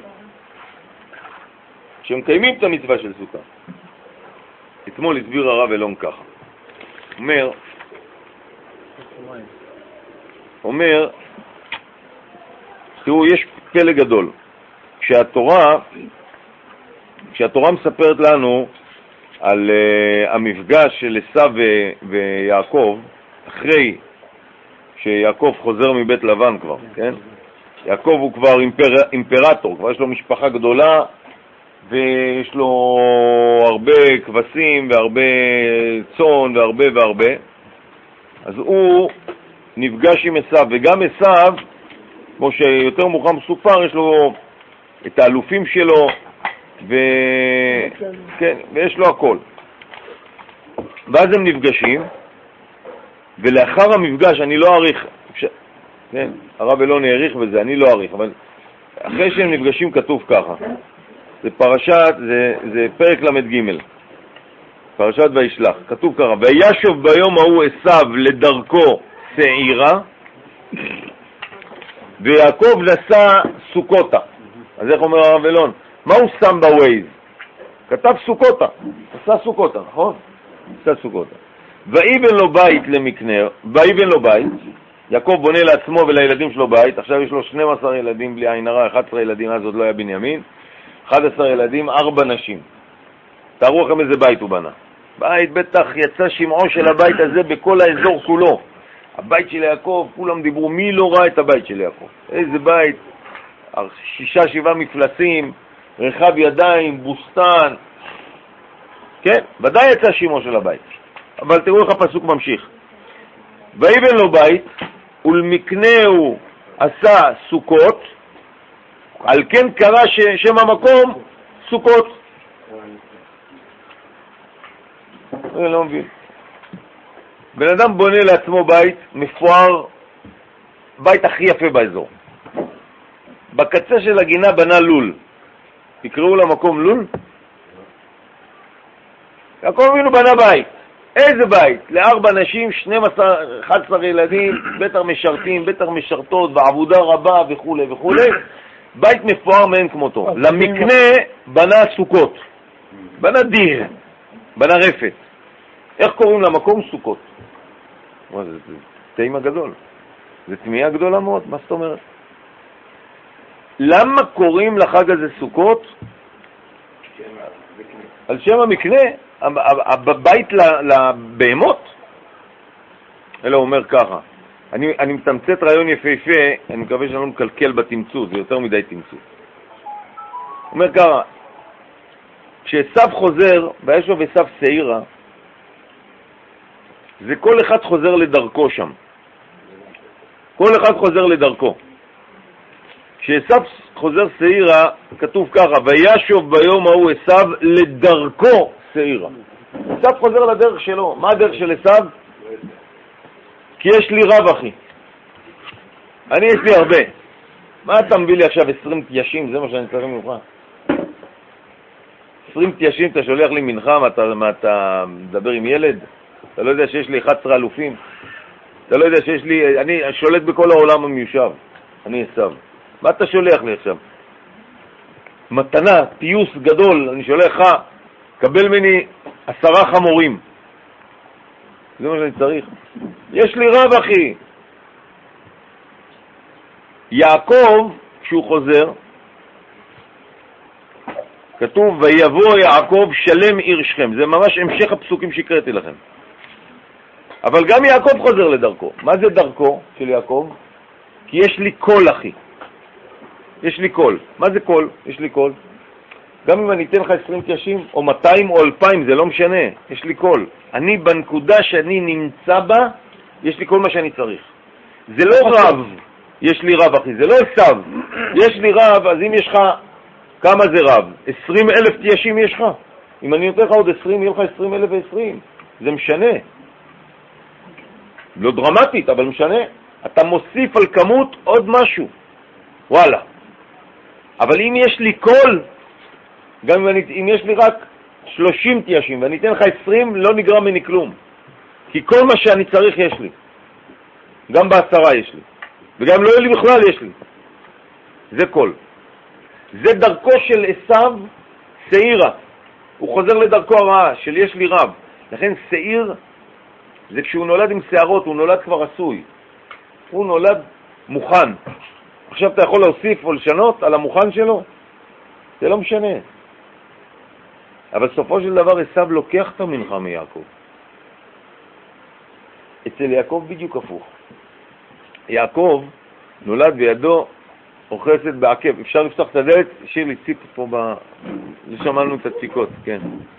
שמקיימים את המצווה של סוכה. אתמול הסביר הרב אלון ככה. אומר, אומר, תראו, יש פלא גדול. כשהתורה, כשהתורה מספרת לנו על uh, המפגש של עשיו ויעקב, אחרי שיעקב חוזר מבית לבן כבר, כן? יעקב הוא כבר אימפר, אימפרטור, כבר יש לו משפחה גדולה, ויש לו הרבה כבשים והרבה צאן והרבה והרבה. אז הוא נפגש עם עשיו, וגם עשיו, כמו שיותר מאוחר מסופר, יש לו את האלופים שלו, ו... כן, ויש לו הכל. ואז הם נפגשים, ולאחר המפגש, אני לא אעריך, ש... כן, הרב אלון העריך בזה, אני לא אעריך, אבל אחרי שהם נפגשים כתוב ככה, זה פרשת, זה, זה פרק למד ג' פרשת וישלח, כתוב ככה, וישוב ביום ההוא עשיו לדרכו שעירה, ויעקב נסע סוכותה. אז איך אומר הרב אלון? מה הוא שם בווייז? כתב סוכותה, נסע סוכותה, נכון? נסע סוכותה. ואיבן לו בית למקנר, ואיבן לו בית, יעקב בונה לעצמו ולילדים שלו בית, עכשיו יש לו שנים עשר ילדים בלי עין הרע, אחד עשר ילדים, אז עוד לא היה בנימין, אחד עשר ילדים, ארבע נשים. תארו לכם איזה בית הוא בנה. בית, בטח יצא שמעו של הבית הזה בכל האזור כולו. הבית של יעקב, כולם דיברו, מי לא ראה את הבית של יעקב? איזה בית, שישה, שבעה מפלסים, רחב ידיים, בוסטן. כן, ודאי יצא שמעו של הבית. אבל תראו איך הפסוק ממשיך. ויבן לו בית, ולמקנהו עשה סוכות, על כן קרא שם המקום סוכות. אני לא מבין. בן אדם בונה לעצמו בית מפואר, בית הכי יפה באזור. בקצה של הגינה בנה לול. תקראו למקום לול? יעקב אבינו בנה בית. איזה בית? לארבע נשים, שנים עשר, אחד עשר ילדים, בטח משרתים, בטח משרתות, בעבודה רבה וכו' וכו'. בית מפואר מאין כמותו. למקנה בנה סוכות. בנה דיר. בנה רפת. איך קוראים למקום סוכות? זה, זה תאימה גדול. זה תמיהה גדולה מאוד, מה זאת אומרת? למה קוראים לחג הזה סוכות? על שם המקנה, הבית לבהמות? אלא הוא אומר ככה, אני, אני מתמצת רעיון יפהפה, אני מקווה שאני לא מקלקל בתמצות, זה יותר מדי תמצות. הוא אומר ככה, כשעשיו חוזר, ויש לו ועשיו שעירה, זה כל אחד חוזר לדרכו שם. כל אחד חוזר לדרכו. כשעשיו חוזר שעירה, כתוב ככה, וישוב ביום ההוא עשיו לדרכו שעירה. עשיו חוזר לדרך שלו. מה הדרך של עשיו? כי יש לי רב, אחי. אני יש לי הרבה. מה אתה מביא לי עכשיו עשרים תיישים? זה מה שאני צריך ממך. עשרים תיישים אתה שולח לי מנחה, מה אתה, מה אתה מדבר עם ילד? אתה לא יודע שיש לי אחד עשר אלופים? אתה לא יודע שיש לי, אני שולט בכל העולם המיושב. אני עשיו. מה אתה שולח לי עכשיו? מתנה, פיוס גדול, אני שולח לך, קבל ממני עשרה חמורים. זה מה שאני צריך. יש לי רב, אחי. יעקב, כשהוא חוזר, כתוב, ויבוא יעקב שלם עיר שכם. זה ממש המשך הפסוקים שקראתי לכם. אבל גם יעקב חוזר לדרכו. מה זה דרכו של יעקב? כי יש לי קול, אחי. יש לי קול. מה זה קול? יש לי קול. גם אם אני אתן לך עשרים תיישים, או מאתיים או אלפיים, זה לא משנה. יש לי קול. אני בנקודה שאני נמצא בה, יש לי כל מה שאני צריך. זה לא רב, יש לי רב, אחי. זה לא עשיו. יש לי רב, אז אם יש לך, כמה זה רב? עשרים אלף תיישים יש לך. אם אני נותן לך עוד עשרים, יהיה לך עשרים אלף ועשרים. זה משנה. לא דרמטית, אבל משנה. אתה מוסיף על כמות עוד משהו. וואלה. אבל אם יש לי קול, גם אם, אני, אם יש לי רק שלושים תיישים ואני אתן לך עשרים, לא נגרם מני כלום. כי כל מה שאני צריך יש לי. גם בעשרה יש לי. וגם לא יהיה לי בכלל יש לי. זה קול. זה דרכו של עשיו שעירה. הוא חוזר לדרכו הרעה של יש לי רב. לכן שעיר זה כשהוא נולד עם שערות, הוא נולד כבר עשוי. הוא נולד מוכן. עכשיו אתה יכול להוסיף או לשנות על המוכן שלו? זה לא משנה. אבל סופו של דבר עשיו לוקח את המנחה מיעקב. אצל יעקב בדיוק הפוך. יעקב נולד וידו אוחזת בעקב. אפשר לפתוח את הדלת? שיר לי ציפ פה ב... לשמענו את הציקות, כן.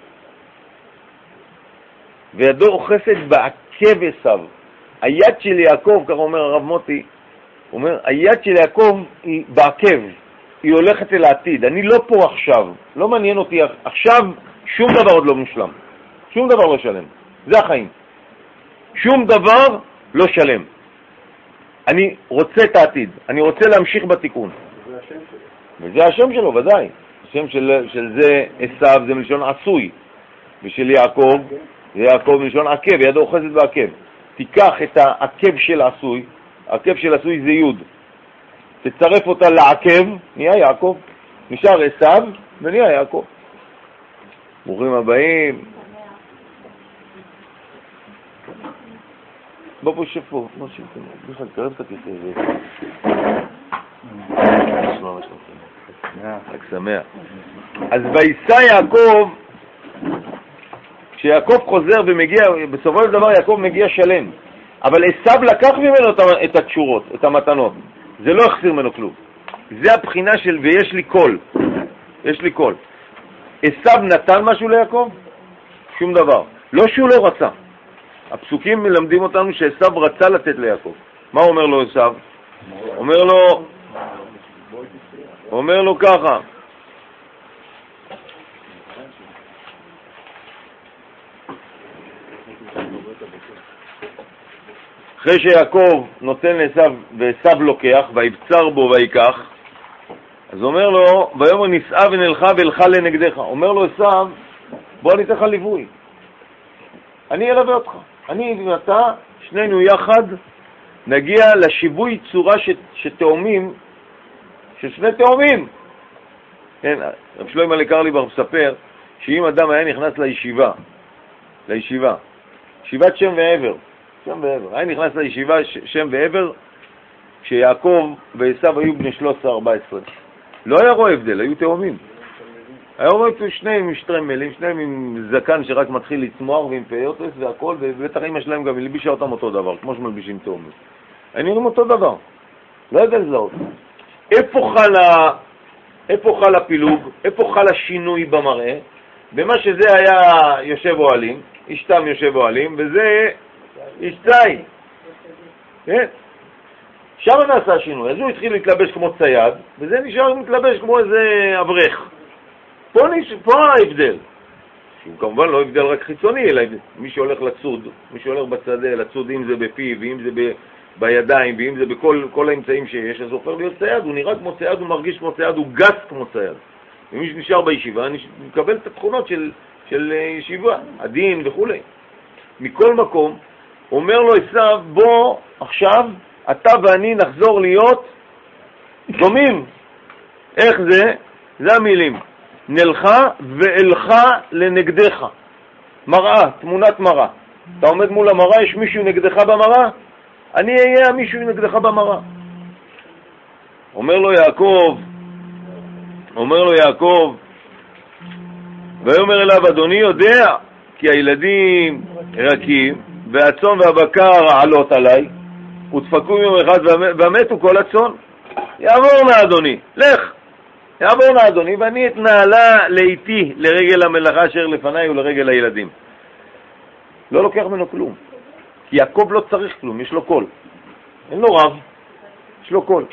וידו אוחזת בעקב עשיו. היד של יעקב, כך אומר הרב מוטי, הוא אומר, היד של יעקב היא בעקב, היא הולכת אל העתיד. אני לא פה עכשיו, לא מעניין אותי עכשיו, שום דבר עוד לא מושלם. שום דבר לא שלם. זה החיים. שום דבר לא שלם. אני רוצה את העתיד, אני רוצה להמשיך בתיקון. זה השם שלו. וזה השם שלו, ודאי. השם של, של זה עשיו, זה מלשון עשוי. ושל יעקב, זה יעקב מלשון עקב, ידו אוחזת בעקב. תיקח את העקב של עשוי, העקב של עשוי זה יוד. תצרף אותה לעקב, נהיה יעקב. נשאר עשיו ונהיה יעקב. ברוכים הבאים. בוא בוא שב פה, בוא שב פה, בכלל תקרב את הכיסא הזה. רק שמח. אז ויסע יעקב, כשיעקב חוזר ומגיע, בסופו של דבר יעקב מגיע שלם. אבל עשיו לקח ממנו את התשורות, את המתנות. זה לא החסיר ממנו כלום. זה הבחינה של ויש לי קול. יש לי קול. עשיו נתן משהו ליעקב? שום דבר. לא שהוא לא רצה. הפסוקים מלמדים אותנו שעשיו רצה לתת ליעקב. מה אומר לו עשיו? אומר לו, אומר לו ככה. אחרי שיעקב נותן לעשיו ועשיו לוקח, ויבצר בו ויקח, אז אומר לו, ויאמר נישאה ונלכה והלכה לנגדך. אומר לו עשיו, בוא אני אתן לך ליווי. אני אלווה אותך. אני ואתה, שנינו יחד, נגיע לשיווי צורה ש, שתאומים, של שני תאומים. כן, רב שלמה לקרליבך מספר, שאם אדם היה נכנס לישיבה, לישיבה, ישיבת שם ועבר, שם ועבר, היה נכנס לישיבה ש, שם ועבר, כשיעקב ועשיו היו בני שלוש עשרה ארבע עשרה. לא היה רואה הבדל, היו תאומים. היה רואה את שניהם עם שטרמלים, שניהם עם זקן שרק מתחיל לצמוח ועם פאיוטס והכל, ובטח אמא שלהם גם הלבישה אותם אותו דבר, כמו שמלבישים תאומים. הם נראים אותו דבר. לא יודע לזהות. איפה חל, ה... איפה חל הפילוג? איפה חל השינוי במראה? במה שזה היה יושב אוהלים, אשתם יושב אוהלים, וזה אשתי. כן? שם נעשה השינוי. אז הוא התחיל להתלבש כמו צייד, וזה נשאר מתלבש כמו איזה אברך. פה, נש... פה ההבדל. שהוא כמובן לא הבדל רק חיצוני, אלא מי שהולך לצוד, מי שהולך בצדה, לצוד אם זה בפיו, ואם זה ב... בידיים, ואם זה בכל כל האמצעים שיש, אז הוא הופך להיות צייד, הוא נראה כמו צייד, הוא מרגיש כמו צייד, הוא גס כמו צייד. ומי שנשאר בישיבה, מקבל את התכונות של, של ישיבה, הדין וכו'. מכל מקום, אומר לו עשיו, בוא עכשיו, אתה ואני נחזור להיות דומים. איך זה? זה המילים. נלכה ואלכה לנגדך. מראה, תמונת מראה. אתה עומד מול המראה, יש מישהו נגדך במראה? אני אהיה מישהו נגדך במראה. אומר לו יעקב, אומר לו יעקב, ויאמר אליו, אדוני יודע כי הילדים רכים והצאן והבקר עלות עליי, ודפקו יום אחד ומתו כל הצאן. יעבור נא אדוני, לך, יעבור נא אדוני, ואני אתנהלה לאיתי לרגל המלאכה אשר לפניי ולרגל הילדים. לא לוקח ממנו כלום, כי יעקב לא צריך כלום, יש לו קול. אין לו רב, יש לו קול.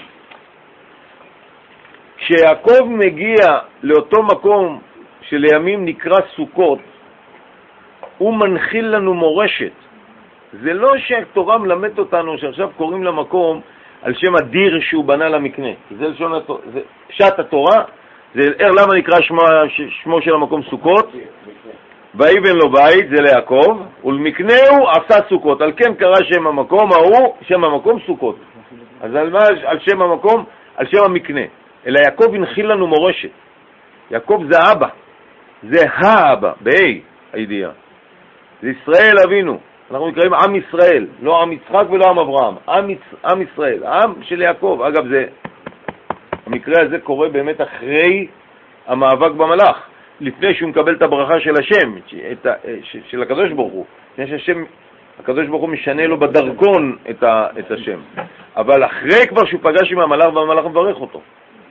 כשיעקב מגיע לאותו מקום שלימים נקרא סוכות, הוא מנחיל לנו מורשת. זה לא שהתורה מלמד אותנו שעכשיו קוראים למקום על שם הדיר שהוא בנה למקנה. זה לשון התורה, זה פשט התורה. זה למה נקרא שמו, שמו של המקום סוכות? ויבן לו בית, זה ליעקב, ולמקנהו עשה סוכות. על כן קרא שם המקום ההוא, שם המקום סוכות. אז על, מה, על שם המקום, על שם המקנה. אלא יעקב הנחיל לנו מורשת. יעקב זה אבא, זה האבא, בהי הידיעה. זה ישראל אבינו. אנחנו נקראים עם ישראל, לא עם יצחק ולא עם אברהם, עם, עם ישראל, עם של יעקב. אגב, זה, המקרה הזה קורה באמת אחרי המאבק במלאך, לפני שהוא מקבל את הברכה של השם, את, של הקדוש ברוך הוא. לפני שהשם, הקדוש ברוך הוא משנה לו בדרכון את, ה, את השם. אבל אחרי כבר שהוא פגש עם המלאך והמלאך מברך אותו.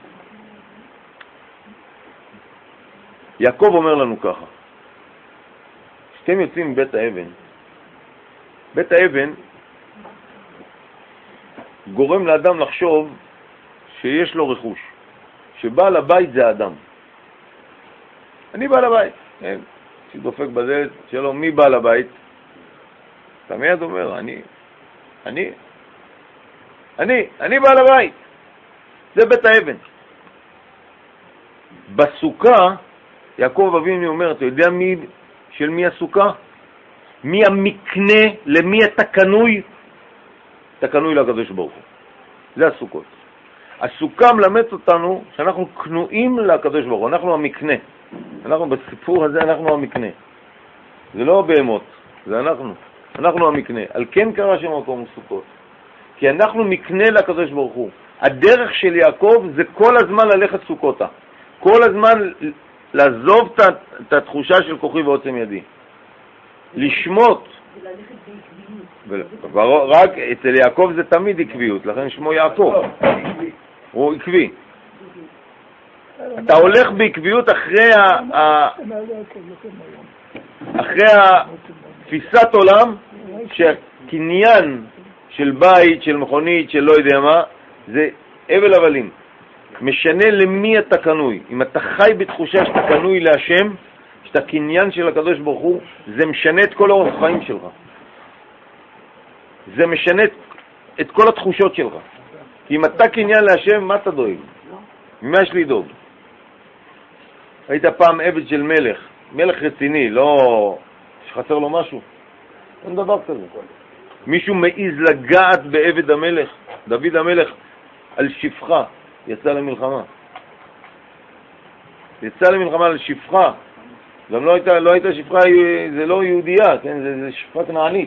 יעקב אומר לנו ככה, שאתם יוצאים מבית האבן, בית האבן גורם לאדם לחשוב שיש לו רכוש, שבעל הבית זה האדם. אני בעל הבית, כן, שדופק בדלת, שלום, מי בעל הבית? אתה מיד אומר, אני, אני, אני, אני בעל הבית. זה בית האבן. בסוכה, יעקב אבינו אומר, אתה יודע מי, של מי הסוכה? מי המקנה, למי אתה קנוי? אתה קנוי לקדוש ברוך הוא. זה הסוכות. הסוכה מלמד אותנו שאנחנו קנויים לקדוש ברוך הוא, אנחנו המקנה. אנחנו בסיפור הזה, אנחנו המקנה. זה לא בהמות, זה אנחנו. אנחנו המקנה. על כן קרא שם מקום סוכות. כי אנחנו מקנה לקדוש ברוך הוא. הדרך של יעקב זה כל הזמן ללכת סוכותה. כל הזמן לעזוב את התחושה של כוחי ועוצם ידי. לשמות. רק אצל יעקב זה תמיד עקביות, לכן שמו יעקב. הוא עקבי. אתה הולך בעקביות אחרי ה... אחרי התפיסת עולם שהקניין של בית, של מכונית, של לא יודע מה, זה אבל הבלים. משנה למי אתה קנוי. אם אתה חי בתחושה שאתה קנוי להשם, שאתה קניין של הקדוש ברוך הוא, זה משנה את כל אורח החיים שלך. זה משנה את כל התחושות שלך. כי אם אתה קניין להשם, מה אתה דואג? ממה יש לי דואג? היית פעם עבד של מלך, מלך רציני, לא שחסר לו משהו. אין דבר כזה. מישהו מעיז לגעת בעבד המלך. דוד המלך על שפחה יצא למלחמה. יצא למלחמה על שפחה. גם לא הייתה, לא הייתה שפחה, זה לא יהודייה, כן? זה, זה שפחה כנענית.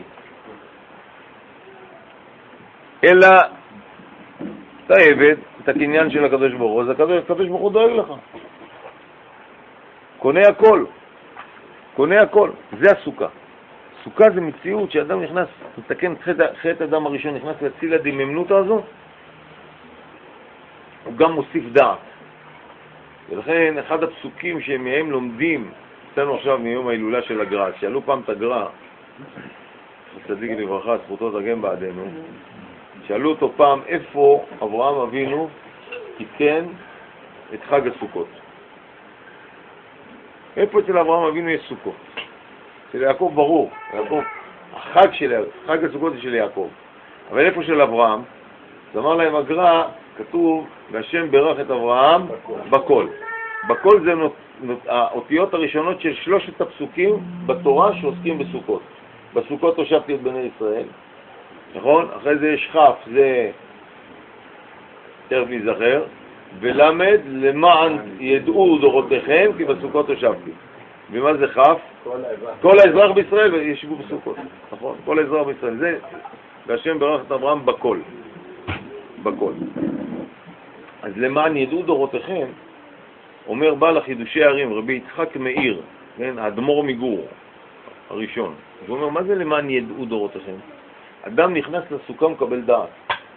אלא אתה עבד, את הקניין של הקדוש ברוך הוא, אז הקדוש, הקדוש ברוך הוא דואג לך. קונה הכל. קונה הכל. זה הסוכה. סוכה זה מציאות שאדם נכנס, מתקן חטא אדם הראשון, נכנס להציל הדממנותא הזו, הוא גם מוסיף דעת. ולכן אחד הפסוקים שמהם לומדים, אצלנו עכשיו מיום ההילולה של הגר"א, שאלו פעם את הגר"א, צדיק לברכה, זכותו תגן בעדנו, שאלו אותו פעם איפה אברהם אבינו תיתן את חג הסוכות. איפה אצל אברהם אבינו יש סוכות? אצל יעקב ברור, יעקב, החג של חג הסוכות זה של יעקב. אבל איפה של אברהם? אז אמר להם הגר"א, כתוב, והשם ברך את אברהם בכל. בכל זה נות, נות, האותיות הראשונות של שלושת הפסוקים בתורה שעוסקים בסוכות. בסוכות הושבתי את בני ישראל, נכון? אחרי זה יש כף, זה תכף ייזכר, ולמד למען ידעו דורותיכם, כי בסוכות הושבתי. ומה זה כף? כל האזרח. כל האזרח בישראל ישבו בסוכות, נכון? כל האזרח בישראל. זה, והשם ברך את אברהם בכל. בכל. אז למען ידעו דורותיכם, אומר בעל החידושי הערים, רבי יצחק מאיר, כן, האדמו"ר מגור, הראשון. הוא אומר, מה זה למען ידעו דורותיכם? אדם נכנס לסוכה מקבל דעת.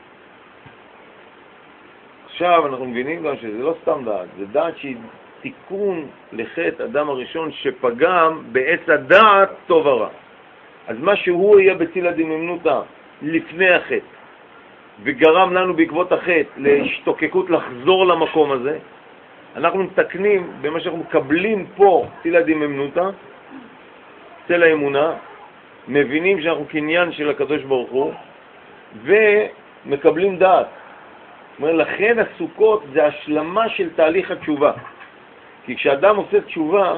עכשיו אנחנו מבינים גם שזה לא סתם דעת, זה דעת שהיא תיקון לחטא אדם הראשון שפגם בעץ הדעת טוב ורע. אז מה שהוא יהיה בצילה דממנותא לפני החטא, וגרם לנו בעקבות החטא להשתוקקות לחזור למקום הזה, אנחנו מתקנים במה שאנחנו מקבלים פה צילה דממנותא, צל האמונה, מבינים שאנחנו קניין של הקדוש ברוך הוא, ומקבלים דעת. זאת אומרת, לכן הסוכות זה השלמה של תהליך התשובה. כי כשאדם עושה תשובה,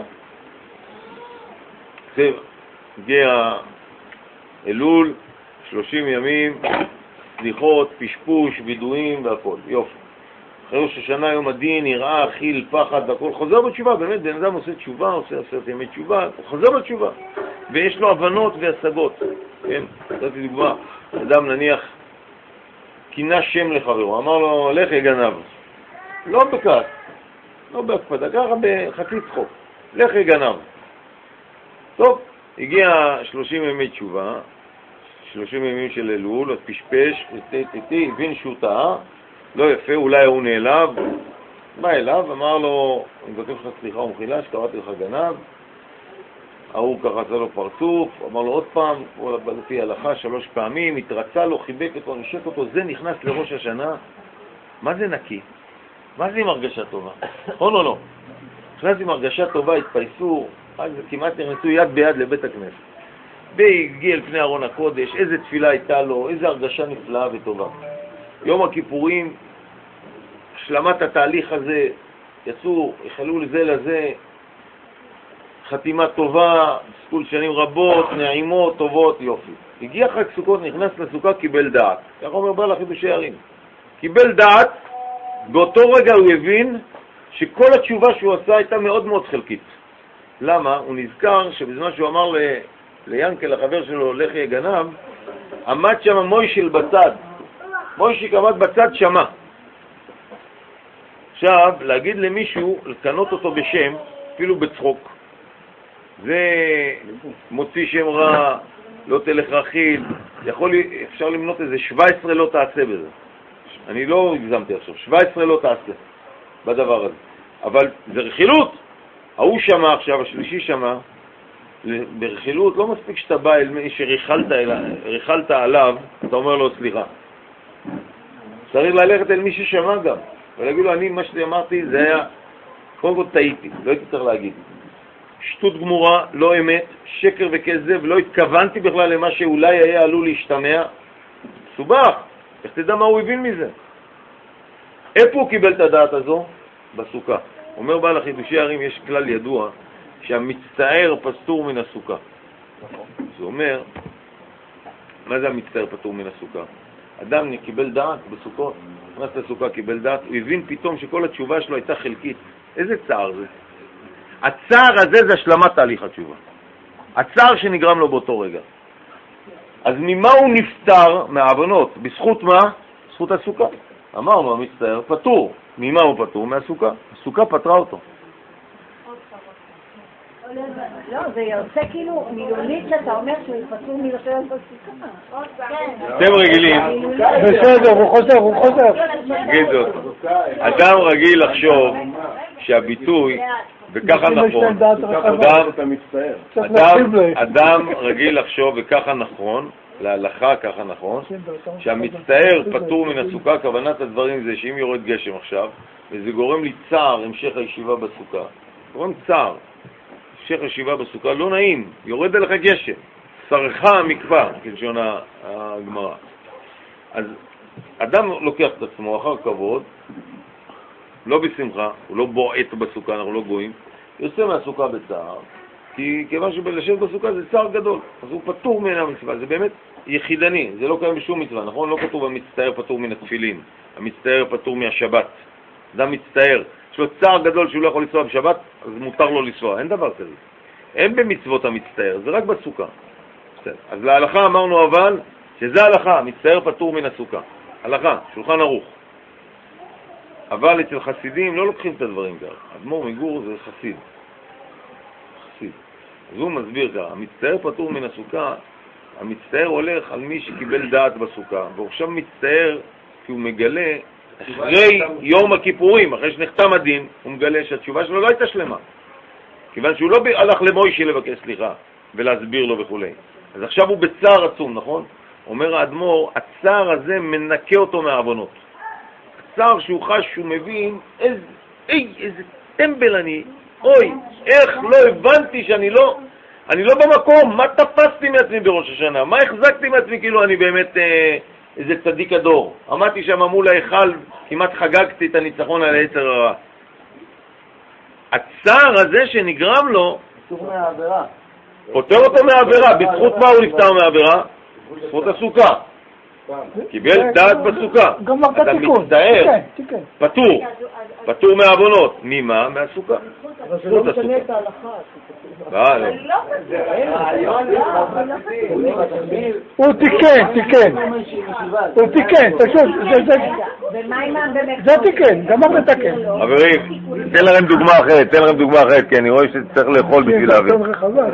זה הגיע אלול, שלושים ימים, סליחות, פשפוש, וידועים והכל. יופי. אחרי ראש השנה, יום הדין, יראה, חיל, פחד והכל. חוזר בתשובה, באמת, בן אדם עושה תשובה, עושה עשרת ימי תשובה, הוא חוזר בתשובה. ויש לו הבנות והשגות. כן? נתתי דוגמה. אדם נניח קינה שם לחברו, אמר לו, לך יגנב. לא בכת, לא בהקפדה, ככה בחצי צחוק. לך יגנב. טוב, הגיע שלושים ימי תשובה, שלושים ימים של אלול, אז פשפש, תתי, הבין שהוא טעה, לא יפה, אולי הוא נעלב, בא אליו, אמר לו, אני מבקש לך סליחה ומחילה, שקראתי לך גנב, ההוא ככה עשה לו פרצוף, אמר לו עוד פעם, הוא לפי הלכה שלוש פעמים, התרצה לו, חיבק אותו, נשק אותו, זה נכנס לראש השנה. מה זה נקי? מה זה עם הרגשה טובה? או לא, לא. נכנס עם הרגשה טובה, התפייסו, כמעט נכנסו יד ביד לבית הכנסת. והגיע אל פני ארון הקודש, איזה תפילה הייתה לו, איזה הרגשה נפלאה וטובה. יום הכיפורים, השלמת התהליך הזה, יצאו, יחלו לזה לזה, חתימה טובה, סקול שנים רבות, נעימות, טובות, יופי. הגיע חג סוכות, נכנס לסוכה, קיבל דעת. כך אומר בעל החידושי ערים. קיבל דעת, באותו רגע הוא הבין שכל התשובה שהוא עשה הייתה מאוד מאוד חלקית. למה? הוא נזכר שבזמן שהוא אמר ל... ליאנקל, החבר שלו, לך יגנב, עמד שם מוישיל בצד. מוישיק עמד בצד שמה. עכשיו, להגיד למישהו, לקנות אותו בשם, אפילו בצחוק, זה מוציא שם רע, לא תלך רכיל, יכול, אפשר למנות איזה שבע עשרה לא תעשה בזה. אני לא הגזמתי עכשיו, שבע עשרה לא תעשה בדבר הזה. אבל זה רכילות. ההוא שמה עכשיו, השלישי שמה, ברכילות לא מספיק שאתה בא אל מי שריחלת עליו, אתה אומר לו סליחה. צריך ללכת אל מי ששמע גם, ולהגיד לו, אני, מה שאמרתי, זה היה, קודם כל טעיתי, לא הייתי צריך להגיד. שטות גמורה, לא אמת, שקר וכזב, לא התכוונתי בכלל למה שאולי היה עלול להשתמע. סובח, איך תדע מה הוא הבין מזה? איפה הוא קיבל את הדעת הזו? בסוכה. אומר בעל החידושי ערים, יש כלל ידוע, שהמצטער פסטור מן הסוכה. זה אומר, מה זה המצטער פסטור מן הסוכה? אדם קיבל דעת בסוכות, נכנס לסוכה, קיבל דעת, הוא הבין פתאום שכל התשובה שלו הייתה חלקית. איזה צער זה? הצער הזה זה השלמת תהליך התשובה. הצער שנגרם לו באותו רגע. אז ממה הוא נפטר? מהעוונות. בזכות מה? בזכות הסוכה. אמרנו, המצטער פטור. ממה הוא פטור? מהסוכה. הסוכה פטרה אותו. לא, זה יוצא כאילו מילולית שאתה אומר שהוא יפטור מלשבת בסוכה. אתם רגילים. בסדר, הוא חוזר, הוא חוזר. תגיד זאת. אדם רגיל לחשוב שהביטוי, וככה נכון, אדם, אדם רגיל לחשוב וככה נכון, להלכה ככה נכון, שהמצטער פטור מן הסוכה, כוונת הדברים זה שאם יורד גשם עכשיו, וזה גורם לי צער המשך הישיבה בסוכה, גורם צער, המשך הישיבה בסוכה לא נעים, יורד עליך גשם, שרחה המקווה, כלשון הגמרא. אז אדם לוקח את עצמו אחר כבוד, לא בשמחה, הוא לא בועט בסוכה, אנחנו לא גויים, יוצא מהסוכה בצער, כי כיוון שבלשבת בסוכה זה צער גדול, אז הוא פטור מן המצווה, זה באמת יחידני, זה לא קיים בשום מצווה, נכון? לא כתוב המצטער פטור מן התפילין, המצטער פטור מהשבת, אדם מצטער, יש לו צער גדול שהוא לא יכול לנסוע בשבת, אז מותר לו לנסוע, אין דבר כזה. אין במצוות המצטער, זה רק בסוכה. אז להלכה אמרנו אבל, שזה הלכה, מצטער פטור מן הסוכה. הלכה, שולחן ערוך. אבל אצל חסידים לא לוקחים את הדברים כך. אדמו"ר מגור זה חסיד. חסיד. אז הוא מסביר ככה, המצטער פטור מן הסוכה, המצטער הולך על מי שקיבל דעת בסוכה, והוא עכשיו מצטער כי הוא מגלה, אחרי יום הכיפורים, אחרי שנחתם הדין, הוא מגלה שהתשובה שלו לא הייתה שלמה. כיוון שהוא לא הלך למוישה לבקש סליחה ולהסביר לו וכו'. אז עכשיו הוא בצער עצום, נכון? אומר האדמו"ר, הצער הזה מנקה אותו מהעוונות. הצער שהוא חש, שהוא מבין, איזה, אי, איזה טמבל אני, אוי, איך לא הבנתי שאני לא, אני לא במקום, מה תפסתי מעצמי בראש השנה? מה החזקתי מעצמי כאילו אני באמת אה, איזה צדיק הדור? עמדתי שם מול ההיכל, כמעט חגגתי את הניצחון על היצר הרע. הצער הזה שנגרם לו, פטור מהעבירה. פותר אותו מהעבירה. בזכות מה הוא נפטר מהעבירה? בזכות הסוכה. קיבל דעת בסוכה. אתה מצטער, פטור. פטור מהעוונות. ממה? מהסוכה. בזכות הסוכה. הוא תיקן, תיקן. הוא תיקן, פשוט. זה תיקן, גם הוא מתקן. חברים, תן לכם דוגמה אחרת, תן לכם דוגמה אחרת, כי אני רואה שצריך לאכול בשביל להבין.